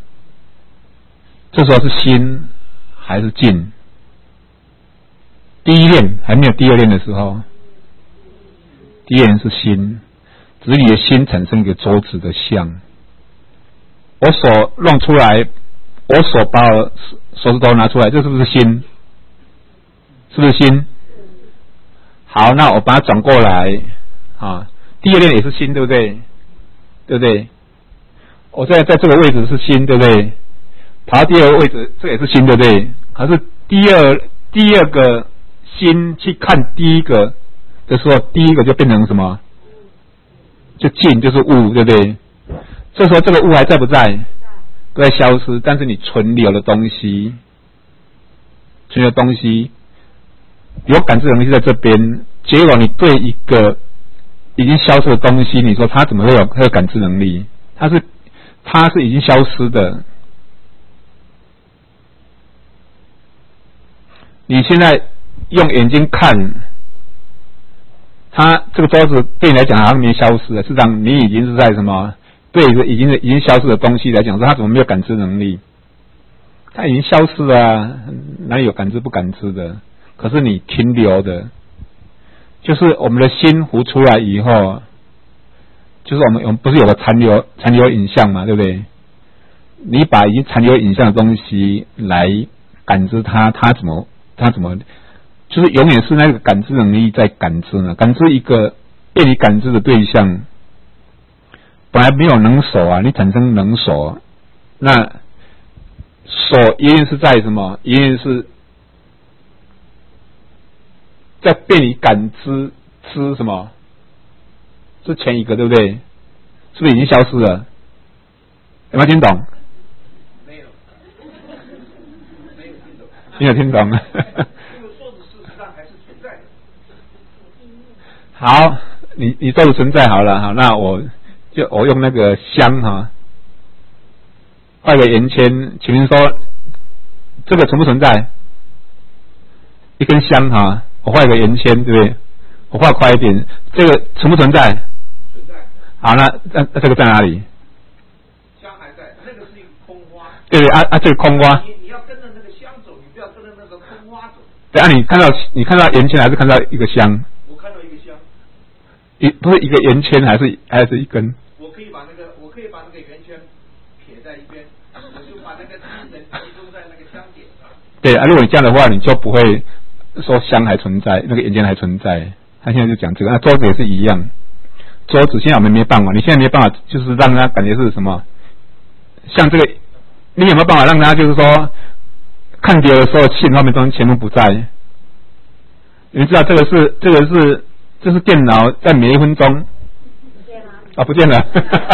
这时候是心还是境？第一念还没有第二念的时候，第一念是心，只是你的心产生一个桌子的像。我手弄出来，我手把我手指头拿出来，这是不是心？是不是心？好，那我把它转过来啊，第二念也是心，对不对？对不对？我现在在这个位置是心，对不对？跑到第二个位置，这也是心，对不对？可是第二个心去看第一个的时候，第一个就变成什么？就境，就是物，对不对？这时候这个物还在不在？不在消失，但是你存留的东西，有感知能力在这边，结果你对一个已经消失的东西，你说它怎么会有感知能力？它是已经消失的。你现在用眼睛看，它这个桌子对你来讲好像没消失了，事实上你已经是在什么？对一个已经消失的东西来讲，说它怎么没有感知能力？它已经消失了啊，哪里有感知不感知的？可是你停留的，就是我们的心浮出来以后，就是我们不是有个残留影像嘛，对不对？你把已经残留影像的东西来感知它，它怎么，就是永远是那个感知能力在感知呢？感知一个被你感知的对象，本来没有能手啊，你产生能手，那手一定是在什么？一定是在被你感知吃什么？是前一个，对不对？是不是已经消失了？有没有听懂？没有听懂。好，你都存在好了，好，那我用那个香哈，画个圆圈，请问说这个存不存在？一根香哈，我画一个圆圈，对不对？我画快一点，这个存不存在？存在。好，那这个在哪里？ 香还在，那个是一个空花。 对对这个空花。 你要跟着那个香走，你不要跟着那个空花走。 对啊，你看到圆圈还是看到一个香？ 我看到一个香。 不是一个圆圈还是一根？ 我可以把那个圆圈撇在一边，我就把那个精神集中在那个香点上。 对啊，如果你这样的话，你就不会说香还存在，那个圆圈还存在。他现在就讲这个，那桌子也是一样。桌子现在我们没办法，你现在没办法，就是让他感觉是什么？像这个，你有没有办法让他就是说看碟的时候，信上面东西全部不在？你知道这是电脑在每一分钟不见了。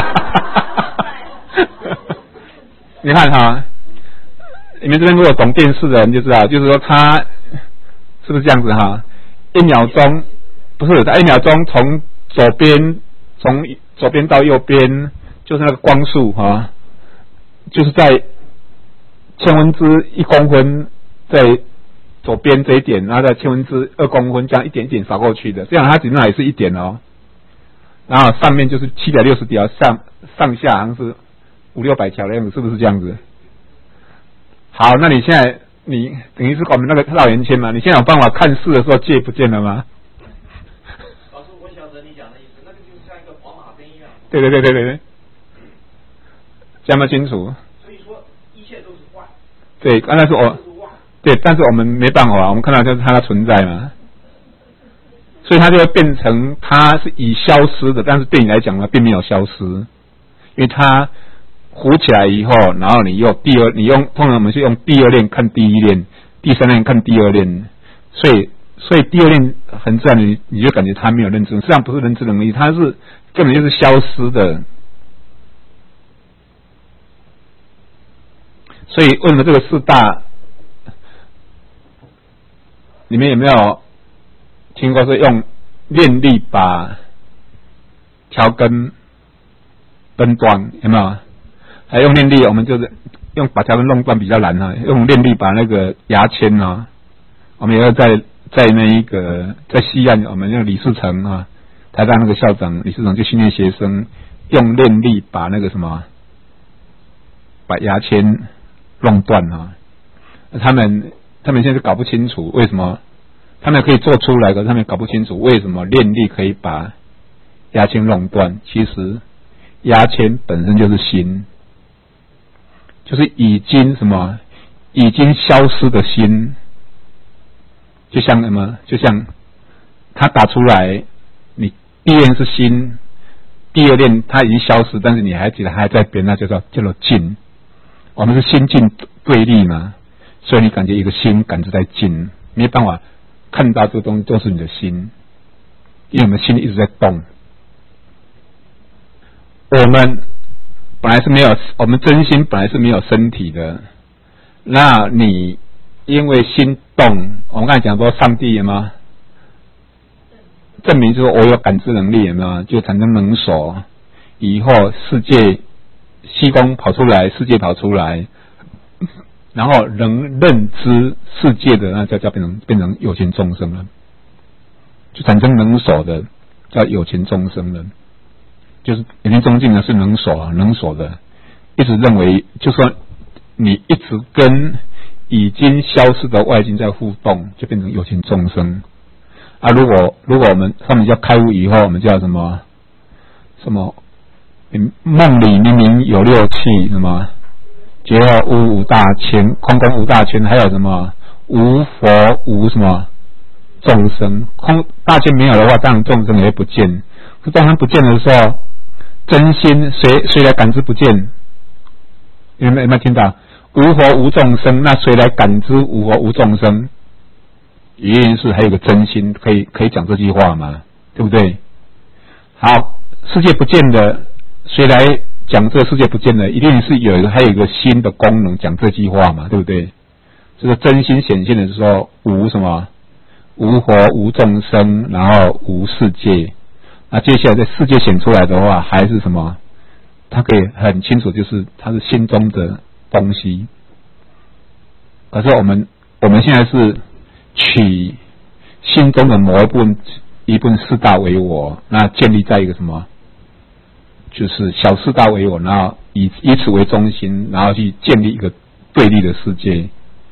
你看哈，你们这边如果懂电视的人就知道，就是说它是不是这样子哈？1秒钟不是1秒钟从左边到右边，就是那个光速哈，就是在1/10001公分在左边这一点，然后在1/1002公分这样一点一点扫过去的，这样它只那也是一点哦。然后上面就是760条，上下好像是500-600条的样子，是不是这样子？好，那你现在你等于是我们那个绕圆圈嘛，你现在有办法看视的时候界不见了吗？ 对，讲得清楚。 所以说一切都是幻。 对，刚才是对，但是我们没办法，我们看到就是它的存在嘛，所以它就会变成它是已消失的，但是对你来讲呢，并没有消失，因为它糊起来以后，然后你用通常我们是用第二链看第一链，第三链看第二链，所以第二链很自然你就感觉它没有认知，实际上不是认知能力，它是根本就是消失的。所以为什么这个四大你们有没有听过说用念力把条根分断？有没有？还用念力，我们就是用把条根弄断比较难啊，用念力把那个牙签啊，我们也要在那一个在西岸，我们用李世成啊，台大那个校长李世成就训练学生用念力把那个什么把牙签弄断啊，他们现在搞不清楚为什么他们可以做出来，可是他们搞不清楚为什么念力可以把牙签弄断。其实牙签本身就是心，就是已经消失的心，就像什么？就像他打出来，你第一链是心，第二链它已经消失，但是你还记得它还在边，那叫做静。我们是心静对立嘛，所以你感觉一个心感知在静，没办法看到这个东西都是你的心，因为我们心一直在动。我们本来是没有，我们真心本来是没有身体的，那你因为心动，我们刚才讲说上帝有没有证明说我有感知能力，有没有就产生能所，以后世界西宫跑出来，世界跑出来，然后能认知世界的那叫变成有情众生了，就产生能所的叫有情众生了，就是有情众生呢是能所的，一直认为就说你一直跟已经消失的外境在互动，就变成有情众生啊。如果我们他们叫开悟以后，我们叫什么梦里明明有六气，什么觉后无五大千，空空无大千，还有什么无佛无什么众生，空大千没有的话，当然众生也会不见。可众生不见的时候，真心谁来感知不见？有没有听到？无佛无众生，那谁来感知无佛无众生？一定是还有个真心可以讲这句话嘛，对不对？好，世界不见的，谁来讲这个世界不见的？一定是还有一个心的功能讲这句话嘛，对不对？这个真心显现的时候，无什么？无佛无众生，然后无世界。那接下来在世界显出来的话，还是什么？它可以很清楚，就是它是心中的东西。可是我们现在是取心中的某一部分四大为我，那建立在一个什么？就是小四大为我，然后以此为中心，然后去建立一个对立的世界。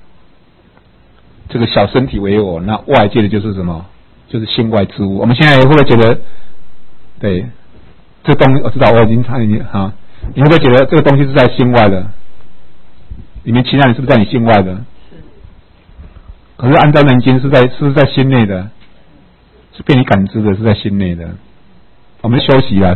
这个小身体为我，那外界的就是什么？就是心外之物。我们现在会不会觉得，对，这个东西我知道，我已经参与哈，你会不会觉得这个东西是在心外的？你们其他人是不是在你心外的？是。可是按照人经是不是在心内的？是被你感知的，是在心内的。我们休息了。